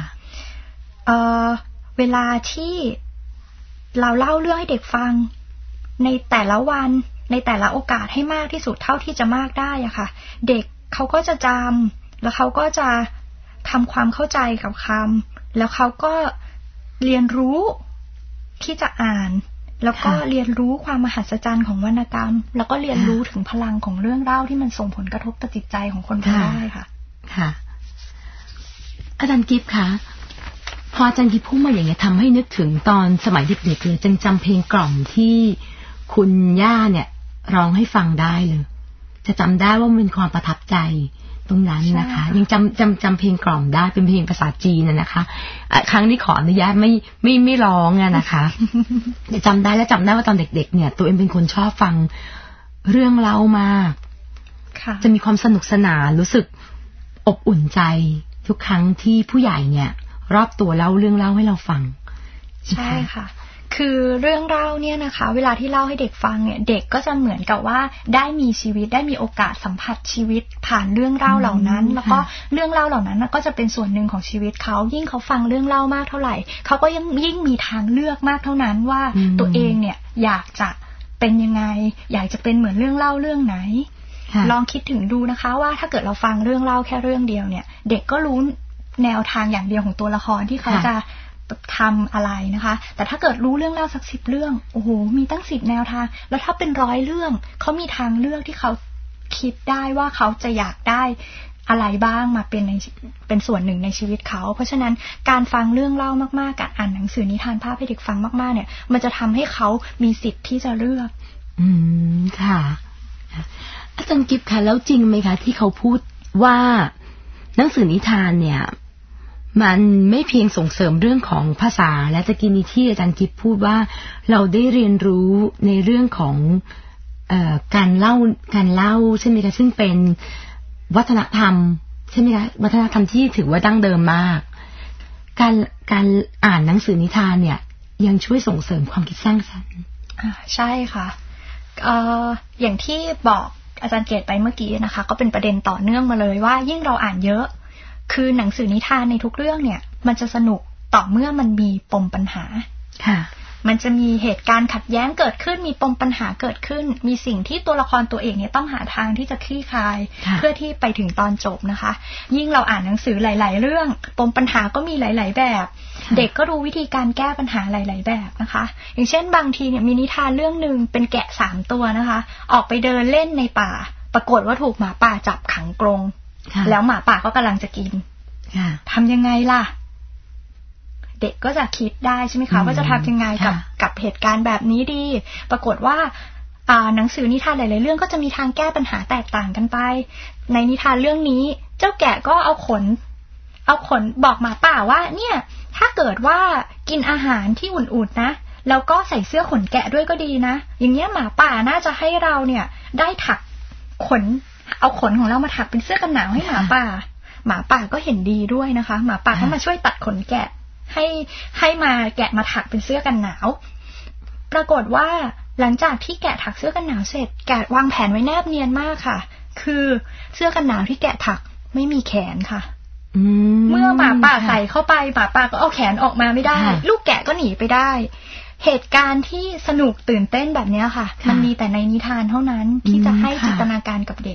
เวลาที่เราเล่าเรื่องให้เด็กฟังในแต่ละวันในแต่ละโอกาสให้มากที่สุดเท่าที่จะมากได้อะค่ะเด็กเขาก็จะจำแล้วเขาก็จะทำความเข้าใจกับคำแล้วเขาก็เรียนรู้ที่จะอ่านแล้วก็เรียนรู้ความมหัศจรรย์ของวรรณกรรมแล้วก็เรียนรู้ถึงพลังของเรื่องเล่าที่มันส่งผลกระทบต่อจิตใจของคนฟังได้ค่ะค่ะอาจารย์กิฟต์คะพออาจารย์กิฟต์พูดมาอย่างเงี้ยทำให้นึกถึงตอนสมัยเด็กๆเลยจังจำเพลงกล่อมที่คุณย่าเนี่ยร้องให้ฟังได้เลยจะจำได้ว่ามันเป็นความประทับใจตรงนั้นนะคะยังจำเพลงกล่อมได้เป็นเพลงภาษาจีนนะคะครั้งนี้ขออนุญาตไม่ร้องนะคะจำได้และจำได้ว่าตอนเด็กๆเนี่ยตัวเองเป็นคนชอบฟังเรื่องเล่ามากจะมีความสนุกสนานรู้สึกอบอุ่นใจทุกครั้งที่ผู้ใหญ่เนี่ยรอบตัวเล่าเรื่องเล่าให้เราฟังใช่ค่ะคือเรื่องเล่าเนี่ยนะคะเวลาที่เล่าให้เด็กฟังเนี่ยเด็กก็จะเหมือนกับว่าได้มีชีวิตได้มีโอกาสสัมผัสชีวิตผ่านเรื่องเล่าเหล่านั้นแล้วก็เรื่องเล่าเหล่านั้นก็จะเป็นส่วนหนึ่งของชีวิตเขายิ่งเขาฟังเรื่องเล่ามากเท่าไหร่เขาก็ยิ่งมีทางเลือกมากเท่านั้นว่าตัวเองเนี่ยอยากจะเป็นยังไงอยากจะเป็นเหมือนเรื่องเล่าเรื่องไหนลองคิดถึงดูนะคะว่าถ้าเกิดเราฟังเรื่องเล่าแค่เรื่องเดียวเนี่ยเด็กก็รู้แนวทางอย่างเดียวของตัวละครที่เขาจะทำอะไรนะคะแต่ถ้าเกิดรู้เรื่องเล่าสัก10เรื่องโอ้โหมีตั้ง10แนวทางแล้วถ้าเป็น100เรื่องเขามีทางเลือกที่เขาคิดได้ว่าเขาจะอยากได้อะไรบ้างมาเป็นส่วนหนึ่งในชีวิตเขาเพราะฉะนั้นการฟังเรื่องเล่ามากๆการอ่านหนังสือนิทานภาพให้เด็กฟังมากๆเนี่ยมันจะทำให้เขามีสิทธิ์ที่จะเลือกค่ะอาจารย์กิฟต์คะแล้วจริงไหมคะที่เขาพูดว่าหนังสือนิทานเนี่ยมันไม่เพียงส่งเสริมเรื่องของภาษาและตะกี้นี้ที่อาจารย์กิฟต์พูดว่าเราได้เรียนรู้ในเรื่องของการเล่าใช่ไหมคะซึ่งเป็นวัฒนธรรมใช่ไหมคะวัฒนธรรมที่ถือว่าดั้งเดิมมากการอ่านหนังสือนิทานเนี่ยยังช่วยส่งเสริมความคิดสร้างสรรค์ใช่ค่ะอย่างที่บอกอาจารย์เกตไปเมื่อกี้นะคะก็เป็นประเด็นต่อเนื่องมาเลยว่ายิ่งเราอ่านเยอะคือหนังสือนิทานในทุกเรื่องเนี่ยมันจะสนุกต่อเมื่อมันมีปมปัญหาค่ะมันจะมีเหตุการณ์ขัดแย้งเกิดขึ้นมีปมปัญหาเกิดขึ้นมีสิ่งที่ตัวละครตัวเองเนี่ยต้องหาทางที่จะคลี่คลายเพื่อที่ไปถึงตอนจบนะคะยิ่งเราอ่านหนังสือหลายๆเรื่องปมปัญหาก็มีหลายๆแบบเด็กก็รู้วิธีการแก้ปัญหาหลายๆแบบนะคะอย่างเช่นบางทีเนี่ยมีนิทานเรื่องนึงเป็นแกะ3ตัวนะคะออกไปเดินเล่นในป่าปรากฏว่าถูกหมาป่าจับขังกรงแล้วหมาป่าก็กำลังจะกินทำยังไงล่ะเด็กก็จะคิดได้ใช่ไหมคะว่าจะทำยังไงกับเหตุการณ์แบบนี้ดีปรากฏว่าหนังสือนิทานหลายๆเรื่องก็จะมีทางแก้ปัญหาแตกต่างกันไปในนิทานเรื่องนี้เจ้าแกะก็เอาขนบอกหมาป่าว่าเนี่ยถ้าเกิดว่ากินอาหารที่อุ่นๆนะแล้วก็ใส่เสื้อขนแกะด้วยก็ดีนะอย่างเงี้ยหมาป่าน่าจะให้เราเนี่ยได้ถักเอาขนของเรามาถักเป็นเสื้อกันหนาวให้หมาป่าก็เห็นดีด้วยนะคะหมาป่าก็มาช่วยตัดขนแกะให้มาแกะมาถักเป็นเสื้อกันหนาวปรากฏว่าหลังจากที่แกะถักเสื้อกันหนาวเสร็จแกะวางแผนไว้แนบเนียนมากค่ะคือเสื้อกันหนาวที่แกะถักไม่มีแขนค่ะเมื่อหมาป่าใส่เข้าไปหมาป่าก็เอาแขนออกมาไม่ได้ลูกแกะก็หนีไปได้เหตุการณ์ที่สนุกตื่นเต้นแบบนี้ค่ะมันมีแต่ในนิทานเท่านั้นที่จะให้จินตนาการกับเด็ก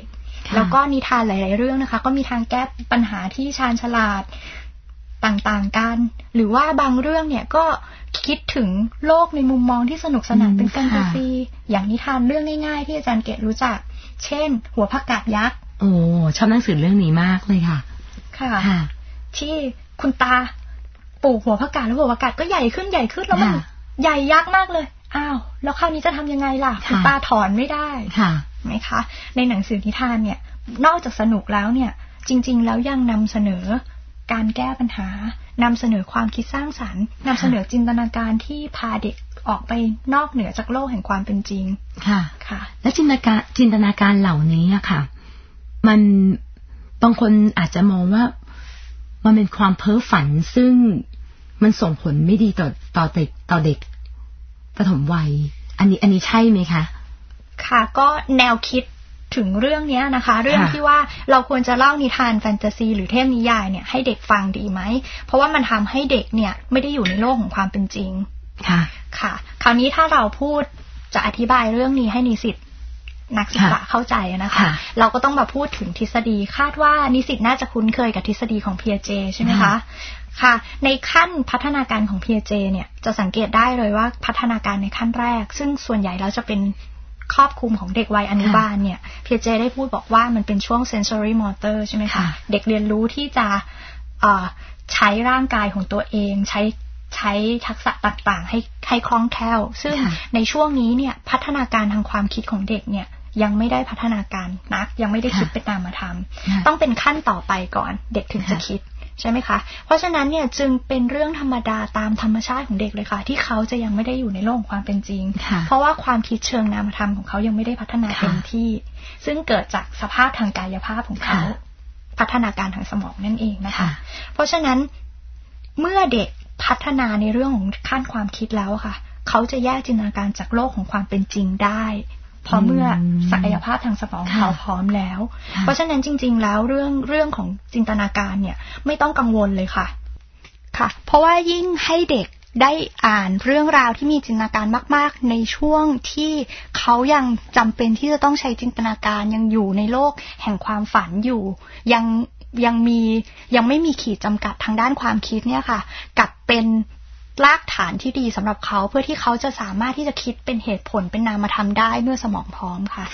แล้วก็นิทานหลายๆเรื่องนะคะก็มีทางแก้ปัญหาที่ชาญฉลาดต่างๆกันหรือว่าบางเรื่องเนี่ยก็คิดถึงโลกในมุมมองที่สนุกสนานเป็นแฟนตาซีอย่างนิทานเรื่องง่ายๆที่อาจารย์เกศรู้จักเช่นหัวผักกาดยักษ์โอ้ชอบหนังสือเรื่องนี้มากเลยค่ะค่ะที่คุณตาปลูกหัวผักกาดแล้วหัวผักกาดก็ใหญ่ขึ้นแล้วมันใหญ่ยักษ์มากเลยอ้าวแล้วคราวนี้จะทำยังไงล่ะคุณตาถอนไม่ได้ไหมคะในหนังสือนิทานเนี่ยนอกจากสนุกแล้วเนี่ยจริงๆแล้วยังนำเสนอการแก้ปัญหานำเสนอความคิดสร้างสรรค์นำเสนอจินตนาการที่พาเด็กออกไปนอกเหนือจากโลกแห่งความเป็นจริงค่ะและจินตนาการเหล่านี้อะค่ะมันบางคนอาจจะมองว่ามันเป็นความเพ้อฝันซึ่งมันส่งผลไม่ดีต่อเด็กประถมวัยอันนี้ใช่ไหมคะค่ะก็แนวคิดถึงเรื่องนี้นะคะเรื่องที่ว่าเราควรจะเล่านิทานแฟนตาซีหรือเทพนิยายเนี่ยให้เด็กฟังดีไหมเพราะว่ามันทำให้เด็กเนี่ยไม่ได้อยู่ในโลกของความเป็นจริงค่ะคราวนี้ถ้าเราพูดจะอธิบายเรื่องนี้ให้นิสิตนักศึกษาเข้าใจนะคะเราก็ต้องมาพูดถึงทฤษฎีคาดว่านิสิตน่าจะคุ้นเคยกับทฤษฎีของ Piaget ใช่ไหมคะค่ะในขั้นพัฒนาการของ Piaget เนี่ยจะสังเกตได้เลยว่าพัฒนาการในขั้นแรกซึ่งส่วนใหญ่แล้วจะเป็นครอบคลุมของเด็กวัยอนุบาลเนี่ยPiagetได้พูดบอกว่ามันเป็นช่วง sensory motor ใช่ไหมคะเด็กเรียนรู้ที่จะใช้ร่างกายของตัวเองใช้ทักษะต่างๆให้คล่องแคล่วซึ่งในช่วงนี้เนี่ยพัฒนาการทางความคิดของเด็กเนี่ยยังไม่ได้พัฒนาการนักยังไม่ได้คิดเป็นนามธรรมต้องเป็นขั้นต่อไปก่อนเด็กถึงจะคิดใช่ไหมคะเพราะฉะนั้นเนี่ยจึงเป็นเรื่องธรรมดาตามธรรมชาติของเด็กเลยค่ะที่เขาจะยังไม่ได้อยู่ในโลกของความเป็นจริงเพราะว่าความคิดเชิงนามธรรมของเขายังไม่ได้พัฒนาเต็มที่ซึ่งเกิดจากสภาพทางกายภาพของเขาพัฒนาการทางสมองนั่นเองนะคะเพราะฉะนั้นเมื่อเด็กพัฒนาในเรื่องของขั้นความคิดแล้วค่ะเขาจะแยกจินตนาการจากโลกของความเป็นจริงได้พอเมื่อศักยภาพทางสมองเขาพร้อมแล้วเพราะฉะนั้นจริงๆแล้วเรื่องของจินตนาการเนี่ยไม่ต้องกังวลเลยค่ะเพราะว่ายิ่งให้เด็กได้อ่านเรื่องราวที่มีจินตนาการมากๆในช่วงที่เขายังจำเป็นที่จะต้องใช้จินตนาการยังอยู่ในโลกแห่งความฝันอยู่ยังไม่มีขีดจำกัดทางด้านความคิดเนี่ยค่ะกลับเป็นรากฐานที่ดีสำหรับเขาเพื่อที่เขาจะสามารถที่จะคิดเป็นเหตุผลเป็นนามธรรมได้เมื่อสมองพร้อมค่ะ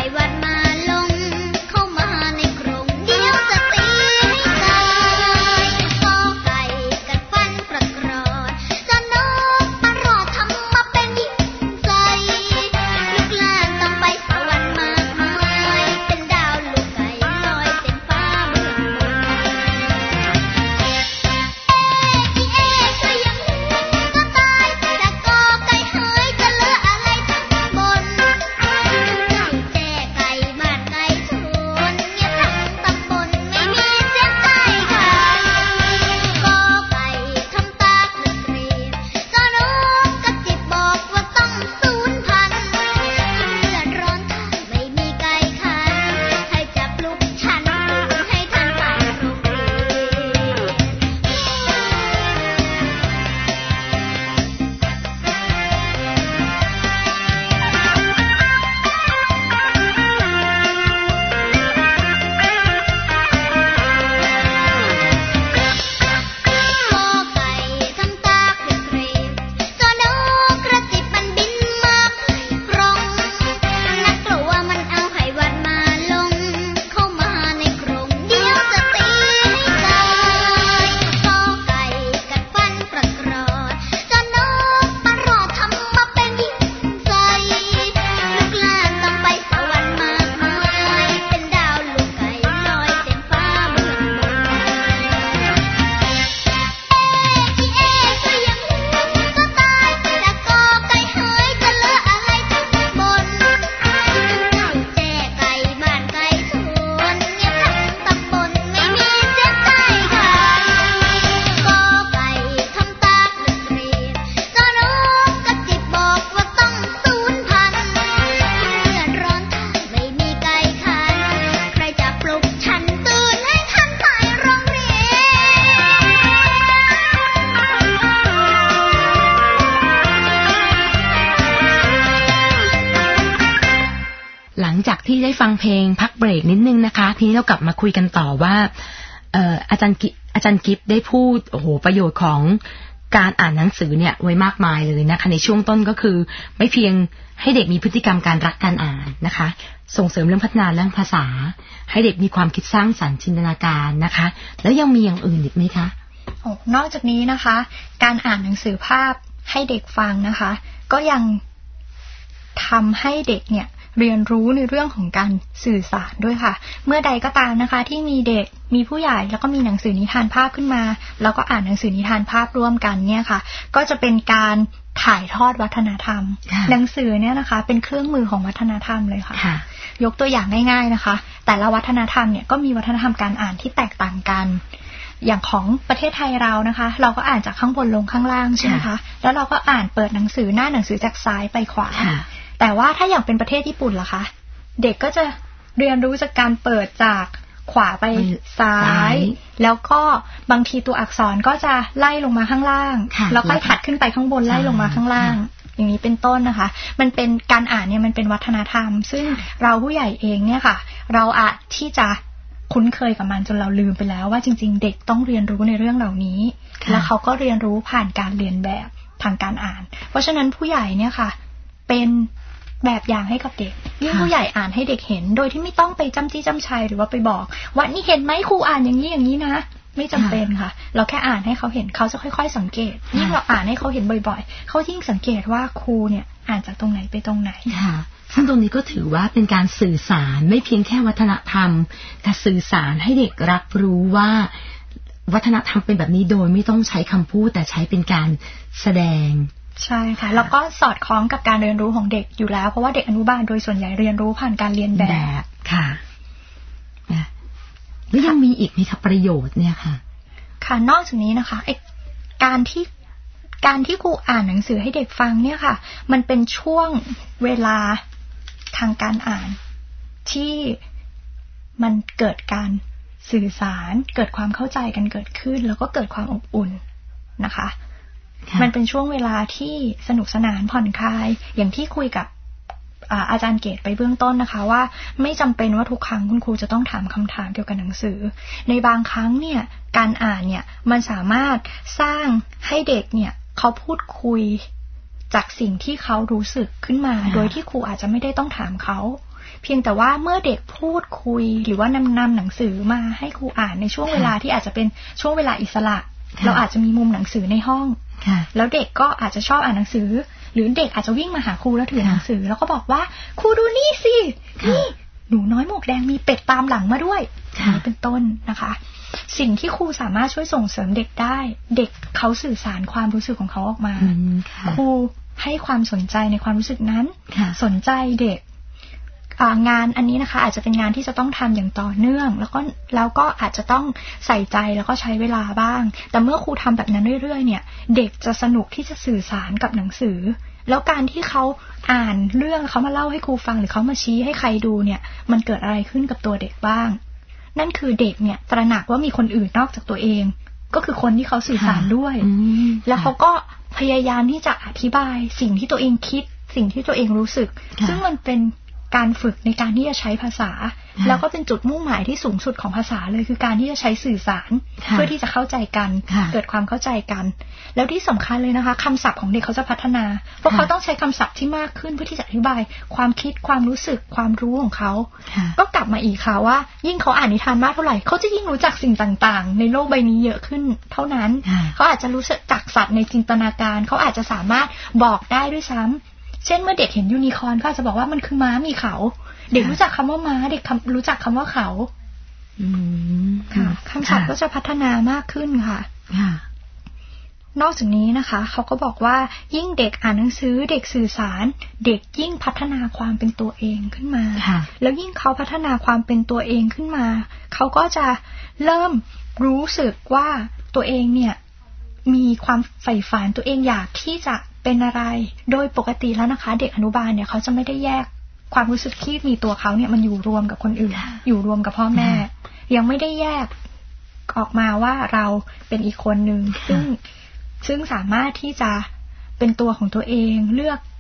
เได้ฟังเพลงพักเบรกนิดนึงนะคะทีนี้เรากลับมาคุยกันต่อว่าอาจารย์กิฟต์ได้พูดโอ้โหประโยชน์ของการอ่านหนังสือเนี่ยไว้มากมายเลยนะคะในช่วงต้นก็คือไม่เพียงให้เด็กมีพฤติกรรมการรักการอ่านนะคะส่งเสริมเรื่องพัฒนาเรื่องภาษาให้เด็กมีความคิดสร้างสรรค์จินตนาการนะคะแล้วยังมีอย่างอื่นอีกไหมคะนอกจากนี้นะคะการอ่านหนังสือภาพให้เด็กฟังนะคะก็ยังทำให้เด็กเนี่ยเรียนรู้ในเรื่องของการสื่อสารด้วยค่ะเมื่อใดก็ตามนะคะที่มีเด็กมีผู้ใหญ่แล้วก็มีหนังสือนิทานภาพขึ้นมาแล้วก็อ่านหนังสือนิทานภาพร่วมกันเนี่ยค่ะก็จะเป็นการถ่ายทอดวัฒนธรรมหนังสือเนี่ยนะคะเป็นเครื่องมือของวัฒนธรรมเลยค่ะยกตัวอย่างง่ายๆนะคะแต่ละวัฒนธรรมเนี่ยก็มีวัฒนธรรมการอ่านที่แตกต่างกันอย่างของประเทศไทยเรานะคะเราก็อ่านจากข้างบนลงข้างล่างใช่ไหมคะแล้วเราก็อ่านเปิดหนังสือหน้าหนังสือจากซ้ายไปขวาแต่ว่าถ้าอย่างเป็นประเทศญี่ปุ่นล่ะคะเด็กก็จะเรียนรู้จากการเปิดจากขวาไปซ้ายแล้วก็บางทีตัวอักษรก็จะไล่ลงมาข้างล่างแล้วค่อยถัดขึ้นไปข้างบนไล่ลงมาข้างล่างอย่างนี้เป็นต้นนะคะมันเป็นการอ่านเนี่ยมันเป็นวัฒนธรรมซึ่งเราผู้ใหญ่เองเนี่ยค่ะเราอาจที่จะคุ้นเคยกับมันจนเราลืมไปแล้วว่าจริงๆเด็กต้องเรียนรู้ในเรื่องเหล่านี้แล้วเขาก็เรียนรู้ผ่านการเรียนแบบทางการอ่านเพราะฉะนั้นผู้ใหญ่เนี่ยค่ะเป็นแบบอย่างให้กับเด็กยิ่งผู้ใหญ่อ่านให้เด็กเห็นโดยที่ไม่ต้องไปจ้ำจี้จ้ำชัยหรือว่าไปบอกว่านี่เห็นไหมครูอ่านอย่างนี้อย่างนี้นะไม่จำเป็นค่ะเราแค่อ่านให้เขาเห็นเขาจะค่อยๆสังเกตยิ่งเราอ่านให้เขาเห็นบ่อยๆเขายิ่งสังเกตว่าครูเนี่ยอ่านจากตรงไหนไปตรงไหนค่ะซึ่งตรงนี้ก็ถือว่าเป็นการสื่อสารไม่เพียงแค่วัฒนธรรมแต่สื่อสารให้เด็กรับรู้ว่าวัฒนธรรมเป็นแบบนี้โดยไม่ต้องใช้คำพูดแต่ใช้เป็นการแสดงใช่ค่ะแล้วก็สอดคล้องกับการเรียนรู้ของเด็กอยู่แล้วเพราะว่าเด็กอนุบาลโดยส่วนใหญ่เรียนรู้ผ่านการเรียนแบบค่ะแล้วยังมีอีกไหมคะประโยชน์เนี่ยค่ะค่ะนอกจากนี้นะคะการที่ครูอ่านหนังสือให้เด็กฟังเนี่ยค่ะมันเป็นช่วงเวลาทางการอ่านที่มันเกิดการสื่อสารเกิดความเข้าใจกันเกิดขึ้นแล้วก็เกิดความอบอุ่นนะคะมันเป็นช่วงเวลาที่สนุกสนานผ่อนคลายอย่างที่คุยกับอาจารย์เกตไปเบื้องต้นนะคะว่าไม่จำเป็นว่าทุกครั้งคุณครูจะต้องถามคำถามเกี่ยวกับหนังสือในบางครั้งเนี่ยการอ่านเนี่ยมันสามารถสร้างให้เด็กเนี่ยเขาพูดคุยจากสิ่งที่เขารู้สึกขึ้นมาโดยที่ครูอาจจะไม่ได้ต้องถามเขาเพียงแต่ว่าเมื่อเด็กพูดคุยหรือว่านำหนังสือมาให้ครูอ่านในช่วงเวลาที่อาจจะเป็นช่วงเวลาอิสระเราอาจจะมีมุมหนังสือในห้องแล้วเด็กก็อาจจะชอบอ่านหนังสือหรือเด็กอาจจะวิ่งมาหาครูแล้วถือหนังสือแล้วก็บอกว่าครูดูนี่สินี่หนูน้อยหมวกแดงมีเป็ดตามหลังมาด้วยนี่เป็นต้นนะคะสิ่งที่ครูสามารถช่วยส่งเสริมเด็กได้เด็กเขาสื่อสารความรู้สึกของเขาออกมาครูให้ความสนใจในความรู้สึกนั้นสนใจเด็กงานอันนี้นะคะอาจจะเป็นงานที่จะต้องทำอย่างต่อเนื่องแล้วก็อาจจะต้องใส่ใจแล้วก็ใช้เวลาบ้างแต่เมื่อครูทำแบบนั้นเรื่อยๆเนี่ยเด็กจะสนุกที่จะสื่อสารกับหนังสือแล้วการที่เขาอ่านเรื่องเขามาเล่าให้ครูฟังหรือเขามาชี้ให้ใครดูเนี่ยมันเกิดอะไรขึ้นกับตัวเด็กบ้างนั่นคือเด็กเนี่ยตระหนักว่ามีคนอื่นนอกจากตัวเองก็คือคนที่เขาสื่อสารด้วยแล้วเขาก็พยายามที่จะอธิบายสิ่งที่ตัวเองคิดสิ่งที่ตัวเองรู้สึกซึ่งมันเป็นการฝึกในการที่จะใช้ภาษาแล้วก็เป็นจุดมุ่งหมายที่สูงสุดของภาษาเลยคือการที่จะใช้สื่อสารเพื่อที่จะเข้าใจกันเกิดความเข้าใจกันแล้วที่สำคัญเลยนะคะคำศัพท์ของเด็กเขาจะพัฒนาเพราะเขาต้องใช้คำศัพท์ที่มากขึ้นเพื่อที่จะอธิบายความคิดความรู้สึกความรู้ของเขาก็กลับมาอีกค่ะว่ายิ่งเขาอ่านนิทานมากเท่าไหร่เขาจะยิ่งรู้จักสิ่งต่างๆในโลกใบนี้เยอะขึ้นเท่านั้นเขาอาจจะรู้จักสัตว์ในจินตนาการเขาอาจจะสามารถบอกได้ด้วยซ้ำเช่นเมื่อเด็กเห็นยูนิคอร์นก็อาจจะบอกว่ามันคือม้ามีเขาเด็กรู้จักคำว่าม้าเด็กรู้จักคำว่าเขาค่ะคำศัพท์ก็จะพัฒนามากขึ้นค่ะนอกจากนี้นะคะเขาก็บอกว่ายิ่งเด็กอ่านหนังสือเด็กสื่อสารเด็กยิ่งพัฒนาความเป็นตัวเองขึ้นมาแล้วยิ่งเขาพัฒนาความเป็นตัวเองขึ้นมาเขาก็จะเริ่มรู้สึกว่าตัวเองเนี่ยมีความใฝ่ฝันตัวเองอยากที่จะเป็นอะไรโดยปกติแล้วนะคะเด็กอนุบาลเนี่ยเขาจะไม่ได้แยกความรู้สึกที่มีตัวเขาเนี่ยมันอยู่รวมกับคนอื่นอยู่รวมกับพ่อแม่ยังไม่ได้แยกออกมาว่าเราเป็นอีกคนนึงซึ่งสามารถที่จะเป็นตัวของตัวเองเลือก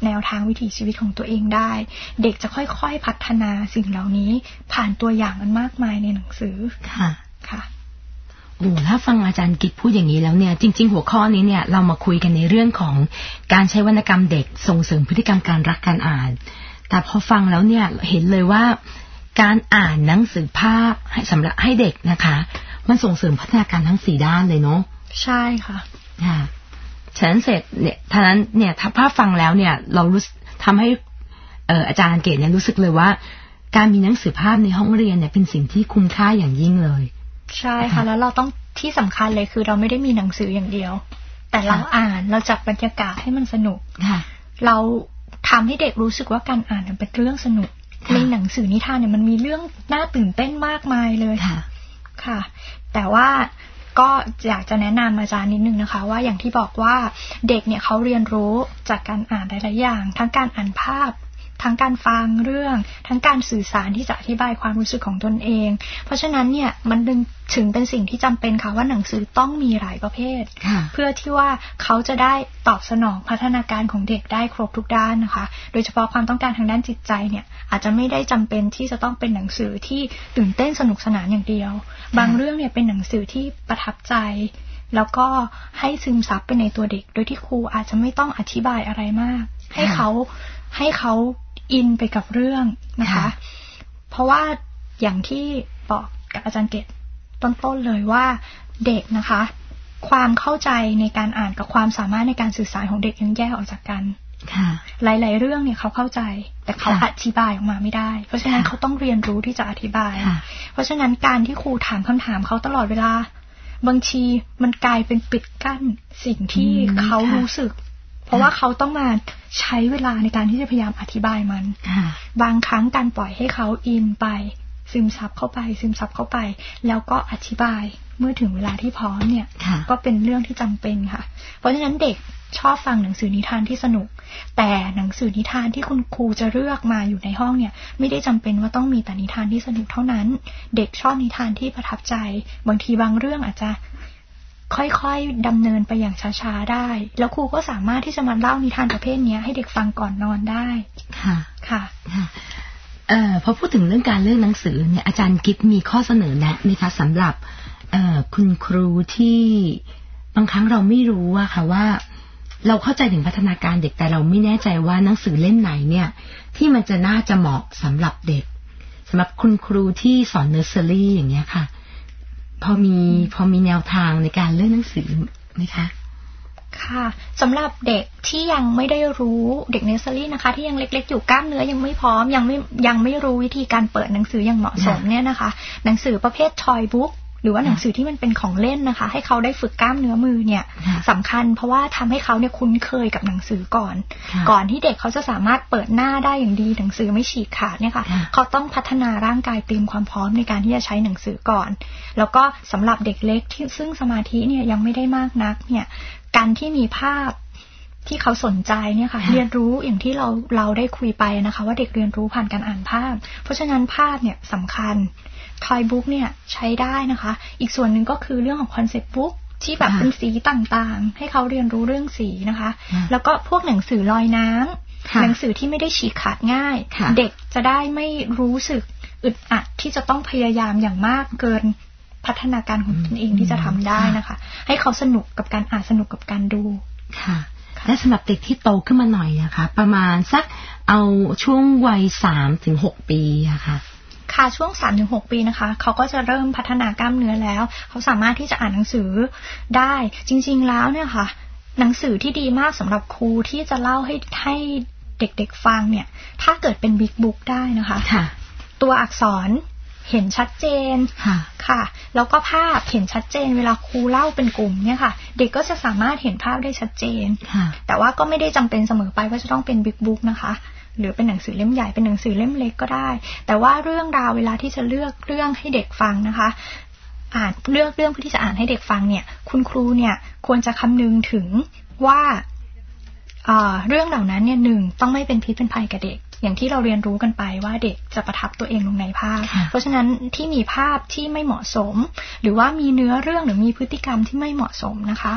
แนวทางวิถีชีวิตของตัวเองได้เด็กจะค่อยๆพัฒนาสิ่งเหล่านี้ผ่านตัวอย่างมันมากมายในหนังสือค่ะค่ะโอ้ถ้าฟังอาจารย์กิตพูดอย่างนี้แล้วเนี่ยจริงๆหัวข้อนี้เนี่ยเรามาคุยกันในเรื่องของการใช้วรรณกรรมเด็กส่งเสริมพฤติกรรมการรักการอ่านแต่พอฟังแล้วเนี่ยเห็นเลยว่าการอ่านหนังสือภาพสำหรับให้เด็กนะคะมันส่งเสริมพัฒนาการทั้ง4ด้านเลยเนาะใช่ค่ะค่ะฉะนั้นเสร็จเนี่ยท่านั้นเนี่ยถ้าภาพฟังแล้วเนี่ยเรารู้ทำให้อาจารย์เกตเนี่ยรู้สึกเลยว่าการมีหนังสือภาพในห้องเรียนเนี่ยเป็นสิ่งที่คุ้มค่าอย่างยิ่งเลยใช่ค่ะแล้วเราต้องที่สำคัญเลยคือเราไม่ได้มีหนังสืออย่างเดียวแต่เราอ่านเราจัดบรรยากาศให้มันสนุกเราทำให้เด็กรู้สึกว่าการอ่านเป็นเรื่องสนุกในหนังสือนิทานเนี่ยมันมีเรื่องน่าตื่นเต้นมากมายเลยค่ะแต่ว่าก็อยากจะแนะนำอาจารย์นิดนึงนะคะว่าอย่างที่บอกว่าเด็กเนี่ยเขาเรียนรู้จากการอ่านหลายๆอย่างทั้งการอ่านภาพทั้งการฟังเรื่องทั้งการสื่อสารที่จะอธิบายความรู้สึกของตนเองเพราะฉะนั้นเนี่ยมันถึงเป็นสิ่งที่จำเป็นค่ะว่าหนังสือต้องมีหลายประเภทเพื่อที่ว่าเขาจะได้ตอบสนองพัฒนาการของเด็กได้ครบทุกด้านนะคะโดยเฉพาะความต้องการทางด้านจิตใจเนี่ยอาจจะไม่ได้จำเป็นที่จะต้องเป็นหนังสือที่ตื่นเต้นสนุกสนานอย่างเดียวบางเรื่องเนี่ยเป็นหนังสือที่ประทับใจแล้วก็ให้ซึมซับไปในตัวเด็กโดยที่ครูอาจจะไม่ต้องอธิบายอะไรมากให้เขาอินไปกับเรื่องนะคะเพราะว่าอย่างที่บอกกับอาจารย์เกตต้นๆเลยว่าเด็กนะคะความเข้าใจในการอ่านกับความสามารถในการสื่อสารของเด็กยังแยกออกจากกันหลายๆเรื่องเนี่ยเขาเข้าใจแต่เขาอธิบายออกมาไม่ได้เพราะฉะนั้นเขาต้องเรียนรู้ที่จะอธิบายเพราะฉะนั้นการที่ครูถามคำถามเขาตลอดเวลาบางทีมันกลายเป็นปิดกั้นสิ่งที่เขารู้สึกเพราะว่าเขาต้องมาใช้เวลาในการที่จะพยายามอธิบายมันบางครั้งการปล่อยให้เขาอินไปซึมซับเข้าไปแล้วก็อธิบายเมื่อถึงเวลาที่พร้อมเนี่ยก็เป็นเรื่องที่จำเป็นค่ะเพราะฉะนั้นเด็กชอบฟังหนังสือนิทานที่สนุกแต่หนังสือนิทานที่คุณครูจะเลือกมาอยู่ในห้องเนี่ยไม่ได้จำเป็นว่าต้องมีแต่นิทานที่สนุกเท่านั้นเด็กชอบนิทานที่ประทับใจบางทีบางเรื่องอาจจะค่อยๆดำเนินไปอย่างช้าๆได้แล้วครูก็สามารถที่จะมาเล่านิทานประเภทนี้ให้เด็กฟังก่อนนอนได้ค่ะพอพูดถึงเรื่องการเลือกหนังสือเนี่ยอาจารย์กิตมีข้อเสนอแนะไหมคะสำหรับคุณครูที่บางครั้งเราไม่รู้อะค่ะว่าเราเข้าใจถึงพัฒนาการเด็กแต่เราไม่แน่ใจว่าหนังสือเล่มไหนเนี่ยที่มันจะน่าจะเหมาะสำหรับเด็กสำหรับคุณครูที่สอนเนอร์เซอรี่อย่างเงี้ยค่ะพอมีแนวทางในการเลือกหนังสือไหมคะค่ะสำหรับเด็กที่ยังไม่ได้รู้เด็กเนอร์เซอรี่นะคะที่ยังเล็กๆอยู่กล้ามเนื้อยังไม่พร้อมยังไม่รู้วิธีการเปิดหนังสืออย่างเหมาะสมเนี่ยนะคะหนังสือประเภททอยบุ๊กหรือว่าหนังสือที่มันเป็นของเล่นนะคะให้เขาได้ฝึกกล้ามเนื้อมือเนี่ยสำคัญเพราะว่าทำให้เขาเนี่ยคุ้นเคยกับหนังสือก่อนที่เด็กเขาจะสามารถเปิดหน้าได้อย่างดีหนังสือไม่ฉีกขาดเนี่ยค่ะเขาต้องพัฒนาร่างกายเตรียมความพร้อมในการที่จะใช้หนังสือก่อนแล้วก็สำหรับเด็กเล็กที่ซึ่งสมาธิเนี่ยยังไม่ได้มากนักเนี่ยการที่มีภาพที่เขาสนใจเนี่ยค่ะเรียนรู้อย่างที่เราได้คุยไปนะคะว่าเด็กเรียนรู้ผ่านการอ่านภาพเพราะฉะนั้นภาพเนี่ยสำคัญทอยบุ๊กเนี่ยใช้ได้นะคะอีกส่วนหนึ่งก็คือเรื่องของคอนเซ็ปต์บุ๊กที่แบบเป็นสีต่างๆให้เขาเรียนรู้เรื่องสีนะคะแล้วก็พวกหนังสือลอยน้ำหนังสือที่ไม่ได้ฉีกขาดง่ายเด็กจะได้ไม่รู้สึกอึดอัดที่จะต้องพยายามอย่างมากเกินพัฒนาการของตนเองที่จะทำได้นะคะให้เขาสนุกกับการอ่านสนุกกับการดูค่ะและสำหรับเด็กที่โตขึ้นมาหน่อยนะคะประมาณสักเอาช่วงวัย 3-6 ปีอะค่ะค่ะช่วง 3-6 ปีนะคะเขาก็จะเริ่มพัฒนากล้ามเนื้อแล้วเขาสามารถที่จะอ่านหนังสือได้จริงๆแล้วเนี่ยค่ะหนังสือที่ดีมากสำหรับครูที่จะเล่าให้เด็กๆฟังเนี่ยถ้าเกิดเป็นบิ๊กบุ๊กได้นะคะตัวอักษรเห็นชัดเจนค่ะแล้วก็ภาพเห็นชัดเจนเวลาครูเล่าเป็นกลุ่มเนี่ยค่ะเด็กก็จะสามารถเห็นภาพได้ชัดเจนแต่ว่าก็ไม่ได้จำเป็นเสมอไปว่าจะต้องเป็นบิ๊กบุ๊กนะคะหรือเป็นหนังสือเล่มใหญ่เป็นหนังสือเล่มเล็กก็ได้แต่ว่าเรื่องราวเวลาที่จะเลือกเรื่องให้เด็กฟังนะคะเลือกเรื่องเพื่อที่จะอ่านให้เด็กฟังเนี่ยคุณครูเนี่ยควรจะคำนึงถึงว่าเรื่องเหล่านั้นเนี่ย1ต้องไม่เป็นพิษเป็นภัยกับเด็กอย่างที่เราเรียนรู้กันไปว่าเด็กจะประทับตัวเองลงในภาพเพราะฉะนั้นที่มีภาพที่ไม่เหมาะสมหรือว่ามีเนื้อเรื่องหรือมีพฤติกรรมที่ไม่เหมาะสมนะคะ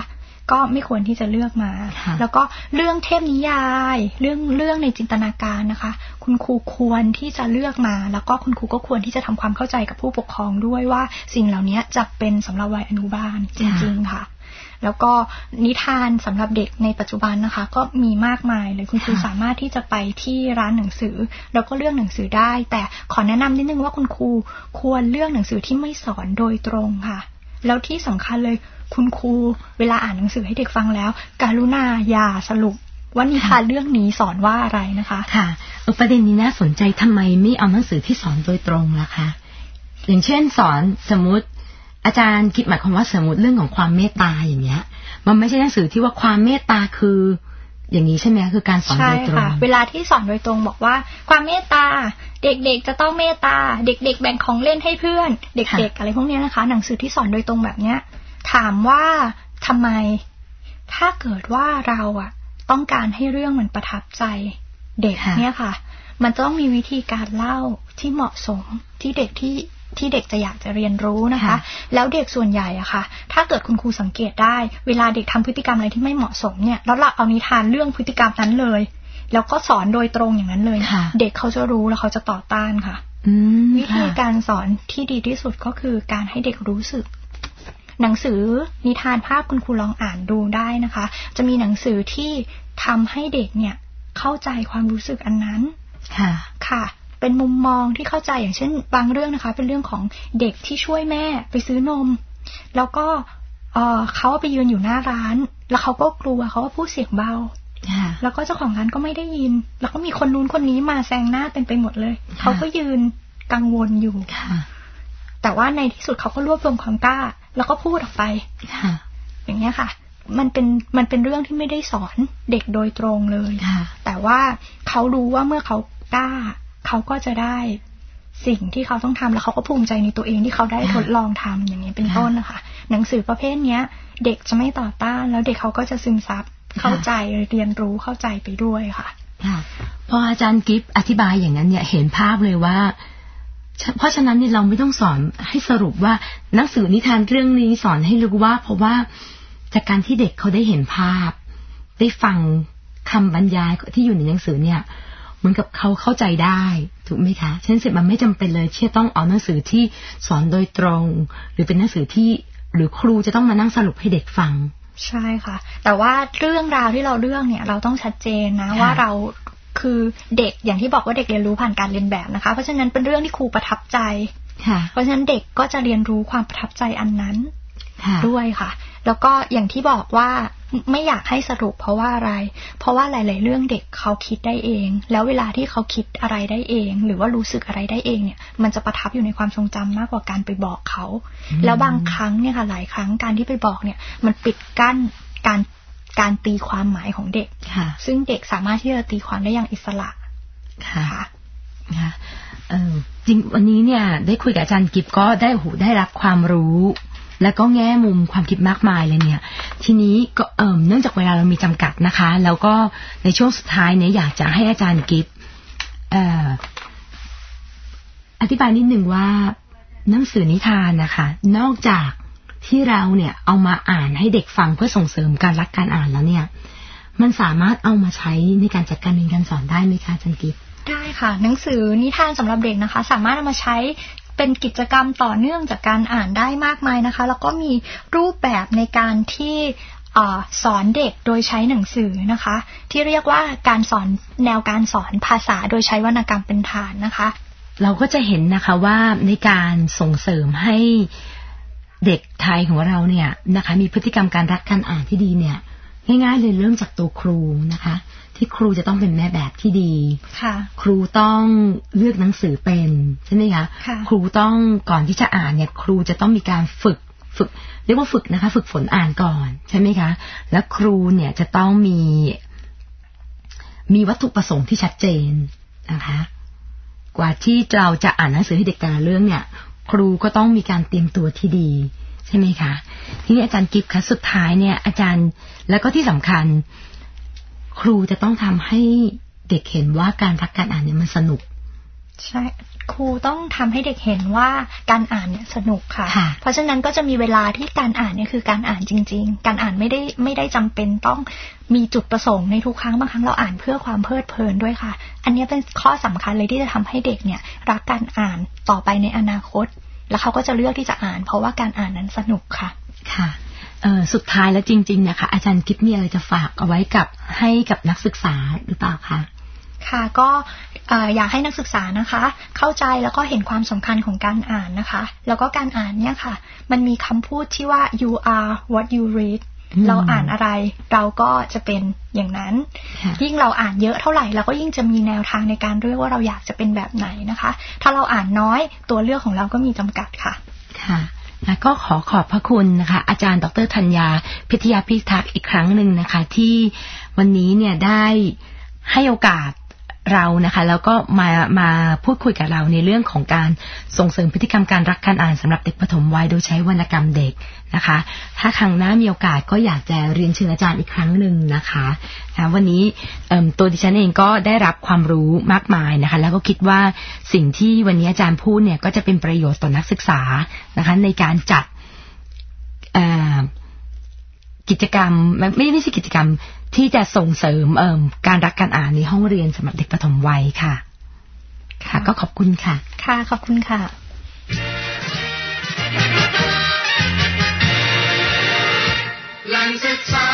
ก็ไม่ควรที่จะเลือกมาแล้วก็เรื่องเทพนิยายเรื่องในจินตนาการนะคะคุณครูควรที่จะเลือกมาแล้วก็คุณครูก็ควรที่จะทำความเข้าใจกับผู้ปกครองด้วยว่าสิ่งเหล่านี้จะเป็นสำหรับวัยอนุบาลจริงๆค่ะแล้วก็นิทานสำหรับเด็กในปัจจุบันนะคะก็มีมากมายเลยคุณครูสามารถที่จะไปที่ร้านหนังสือแล้วก็เลือกหนังสือได้แต่ขอแนะนำนิดนึงว่าคุณครูควรเลือกหนังสือที่ไม่สอนโดยตรงค่ะแล้วที่สำคัญเลยคุณครูเวลาอ่านหนังสือให้เด็กฟังแล้วกรุณาอย่าสรุปว่านิทานเรื่องนี้สอนว่าอะไรนะคะค่ะประเด็นนี้น่าสนใจทำไมไม่เอาหนังสือที่สอนโดยตรงล่ะคะอย่างเช่นสอนสมมติอาจารย์คิดหมายความว่าสมมติเรื่องของความเมตตาอย่างเงี้ยมันไม่ใช่หนังสือที่ว่าความเมตตาคืออย่างนี้ใช่ไหมคือการสอนโดยตรงเวลาที่สอนโดยตรงบอกว่าความเมตตาเด็กๆจะต้องเมตตาเด็กๆแบ่งของเล่นให้เพื่อนเด็กๆอะไรพวกนี้นะคะหนังสือที่สอนโดยตรงแบบเนี้ยถามว่าทำไมถ้าเกิดว่าเราต้องการให้เรื่องมันประทับใจเด็กเนี่ยค่ะมันต้องมีวิธีการเล่าที่เหมาะสมที่เด็กจะอยากจะเรียนรู้นะคะแล้วเด็กส่วนใหญ่อะค่ะถ้าเกิดคุณครูสังเกตได้เวลาเด็กทำพฤติกรรมอะไรที่ไม่เหมาะสมเนี่ยแล้วเราเอานิทานเรื่องพฤติกรรมนั้นเลยแล้วก็สอนโดยตรงอย่างนั้นเลยเด็กเขาจะรู้แล้วเขาจะต่อต้านค่ะวิธีการสอนที่ดีที่สุดก็คือการให้เด็กรู้สึกหนังสือนิทานภาพคุณครูลองอ่านดูได้นะคะจะมีหนังสือที่ทำให้เด็กเนี่ยเข้าใจความรู้สึกอันนั้นค่ะเป็นมุมมองที่เข้าใจอย่างเช่นบางเรื่องนะคะเป็นเรื่องของเด็กที่ช่วยแม่ไปซื้อนมแล้วก็เขาไปยืนอยู่หน้าร้านแล้วเขาก็กลัวเขาก็พูดเสียงเบาแล้วก็เจ้าของร้านก็ไม่ได้ยินแล้วก็มีคนนู้นคนนี้มาแซงหน้าเต็มไปหมดเลยเขาก็ยืนกังวลอยู่แต่ว่าในที่สุดเขาก็รวบรวมความกล้าแล้วก็พูดออกไปอย่างนี้ค่ะมันเป็นเรื่องที่ไม่ได้สอนเด็กโดยตรงเลยแต่ว่าเขารู้ว่าเมื่อเขากล้าเขาก็จะได้สิ่งที่เขาต้องทำแล้วเขาก็ภูมิใจในตัวเองที่เขาได้ทดลองทำอย่างนี้เป็นต้นนะคะหนังสือประเภทนี้เด็กจะไม่ต่อต้านแล้วเด็กเขาก็จะซึมซับเข้าใจเรียนรู้เข้าใจไปด้วยค่ะพออาจารย์กิฟต์อธิบายอย่างนั้นเนี่ยเห็นภาพเลยว่าเพราะฉะนั้นเนี่ยเราไม่ต้องสอนให้สรุปว่าหนังสือนิทานเรื่องนี้สอนให้รู้ว่าเพราะว่าจากการที่เด็กเขาได้เห็นภาพได้ฟังคำบรรยายที่อยู่ในหนังสือเนี่ยเหมือนกับเขาเข้าใจได้ถูกไหมคะฉะนั้นมันไม่จำเป็นเลยที่จะต้องเอาหนังสือที่สอนโดยตรงหรือเป็นหนังสือที่หรือครูจะต้องมานั่งสรุปให้เด็กฟังใช่ค่ะแต่ว่าเรื่องราวที่เราเลือกเนี่ยเราต้องชัดเจนนะว่าเราคือเด็กอย่างที่บอกว่าเด็กเรียนรู้ผ่านการเรียนแบบนะคะเพราะฉะนั้นเป็นเรื่องที่ครูประทับใจเพราะฉะนั้นเด็กก็จะเรียนรู้ความประทับใจอันนั้นด้วยค่ะแล้วก็อย่างที่บอกว่าไม่อยากให้สรุปเพราะว่าอะไรเพราะว่าหลายๆเรื่องเด็กเขาคิดได้เองแล้วเวลาที่เขาคิดอะไรได้เองหรือว่ารู้สึกอะไรได้เองเนี่ยมันจะประทับอยู่ในความทรงจำมากกว่าการไปบอกเขาแล้วบางครั้งเนี่ยค่ะหลายครั้งการที่ไปบอกเนี่ยมันปิดกั้นการตีความหมายของเด็กซึ่งเด็กสามารถที่จะตีความได้อย่างอิสระค่ะจริงวันนี้เนี่ยได้คุยกับอาจารย์กิฟก็ได้รับความรู้แล้วก็แง่มุมความคิดมากมายเลยเนี่ยทีนี้ก็เนื่องจากเวลาเรามีจำกัดนะคะแล้วก็ในช่วงสุดท้ายเนี่ยอยากจะให้อาจารย์กิฟอธิบายนิดนึงว่าหนังสือนิทานนะคะนอกจากที่เราเนี่ยเอามาอ่านให้เด็กฟังเพื่อส่งเสริมการรักการอ่านแล้วเนี่ยมันสามารถเอามาใช้ในการจัดการเรียนการสอนได้ไหมคะอาจารย์กิฟได้ค่ะหนังสือนิทานสำหรับเด็กนะคะสามารถเอามาใช้เป็นกิจกรรมต่อเนื่องจากการอ่านได้มากมายนะคะแล้วก็มีรูปแบบในการที่สอนเด็กโดยใช้หนังสือนะคะที่เรียกว่าการสอนแนวการสอนภาษาโดยใช้วรรณกรรมเป็นฐานนะคะเราก็จะเห็นนะคะว่าในการส่งเสริมให้เด็กไทยของเราเนี่ยนะคะมีพฤติกรรมการรักการอ่านที่ดีเนี่ยง่ายๆเลยเริ่มจากตัวครูนะคะที่ครูจะต้องเป็นแม่แบบที่ดีครูต้องเลือกหนังสือเป็นใช่ไหมคะครูต้องก่อนที่จะอ่านเนี่ยครูจะต้องมีการฝึกเรียกว่าฝึกนะคะฝึกฝนอ่านก่อนใช่ไหมคะแล้วครูเนี่ยจะต้องมีวัตถุประสงค์ที่ชัดเจนนะคะกว่าที่เราจะอ่านหนังสือให้เด็กแต่ละเรื่องเนี่ยครูก็ต้องมีการเตรียมตัวที่ดีใช่ไหมคะทีนี้อาจารย์กิฟต์คะสุดท้ายเนี่ยอาจารย์แล้วก็ที่สำคัญครูจะต้องทำให้เด็กเห็นว่าการรักการอ่านเนี่ยมันสนุกใช่ครูต้องทำให้เด็กเห็นว่าการอ่านเนี่ยสนุกค่ะเพราะฉะนั้นก็จะมีเวลาที่การอ่านเนี่ยคือการอ่านจริงๆการอ่านไม่ได้จำเป็นต้องมีจุดประสงค์ในทุกครั้งบางครั้งเราอ่านเพื่อความเพลิดเพลินด้วยค่ะอันนี้เป็นข้อสำคัญเลยที่จะทำให้เด็กเนี่ยรักการอ่านต่อไปในอนาคตแล้วเขาก็จะเลือกที่จะอ่านเพราะว่าการอ่านนั้นสนุกค่ะค่ะสุดท้ายแล้วจริงๆนะคะอาจารย์กิ๊บมีอะไรจะฝากเอาไว้ให้กับนักศึกษาหรือเปล่าคะค่ะก็อยากให้นักศึกษานะคะเข้าใจแล้วก็เห็นความสำคัญของการอ่านนะคะแล้วก็การอ่านเนี่ยค่ะมันมีคำพูดที่ว่า you are what you read เราอ่านอะไรเราก็จะเป็นอย่างนั้นยิ่งเราอ่านเยอะเท่าไหร่เราก็ยิ่งจะมีแนวทางในการเลือกว่าเราอยากจะเป็นแบบไหนนะคะถ้าเราอ่านน้อยตัวเลือกของเราก็มีจำกัดค่ะค่ะก็ขอบพระคุณนะคะอาจารย์ดร.ธัญญาพิทยาพิทักษ์อีกครั้งหนึ่งนะคะที่วันนี้เนี่ยได้ให้โอกาสเรานะคะแล้วก็มาพูดคุยกับเราในเรื่องของการส่งเสริมพฤติกรรมการรักการอ่านสำหรับเด็กปฐมวัยโดยใช้วรรณกรรมเด็กนะคะถ้าครั้งหน้ามีโอกาสก็อยากจะเรียนเชิญอาจารย์อีกครั้งหนึ่งนะคะวันนี้ตัวดิฉันเองก็ได้รับความรู้มากมายนะคะแล้วก็คิดว่าสิ่งที่วันนี้อาจารย์พูดเนี่ยก็จะเป็นประโยชน์ต่อนักศึกษานะคะในการจัดกิจกรรมไม่ใช่กิจกรรมที่จะส่งเสริมการรักการอ่านในห้องเรียนสำหรับเด็กปฐมวัยค่ะค่ะก็ขอบคุณค่ะค่ะขอบคุณค่ะแหล่งศึกษา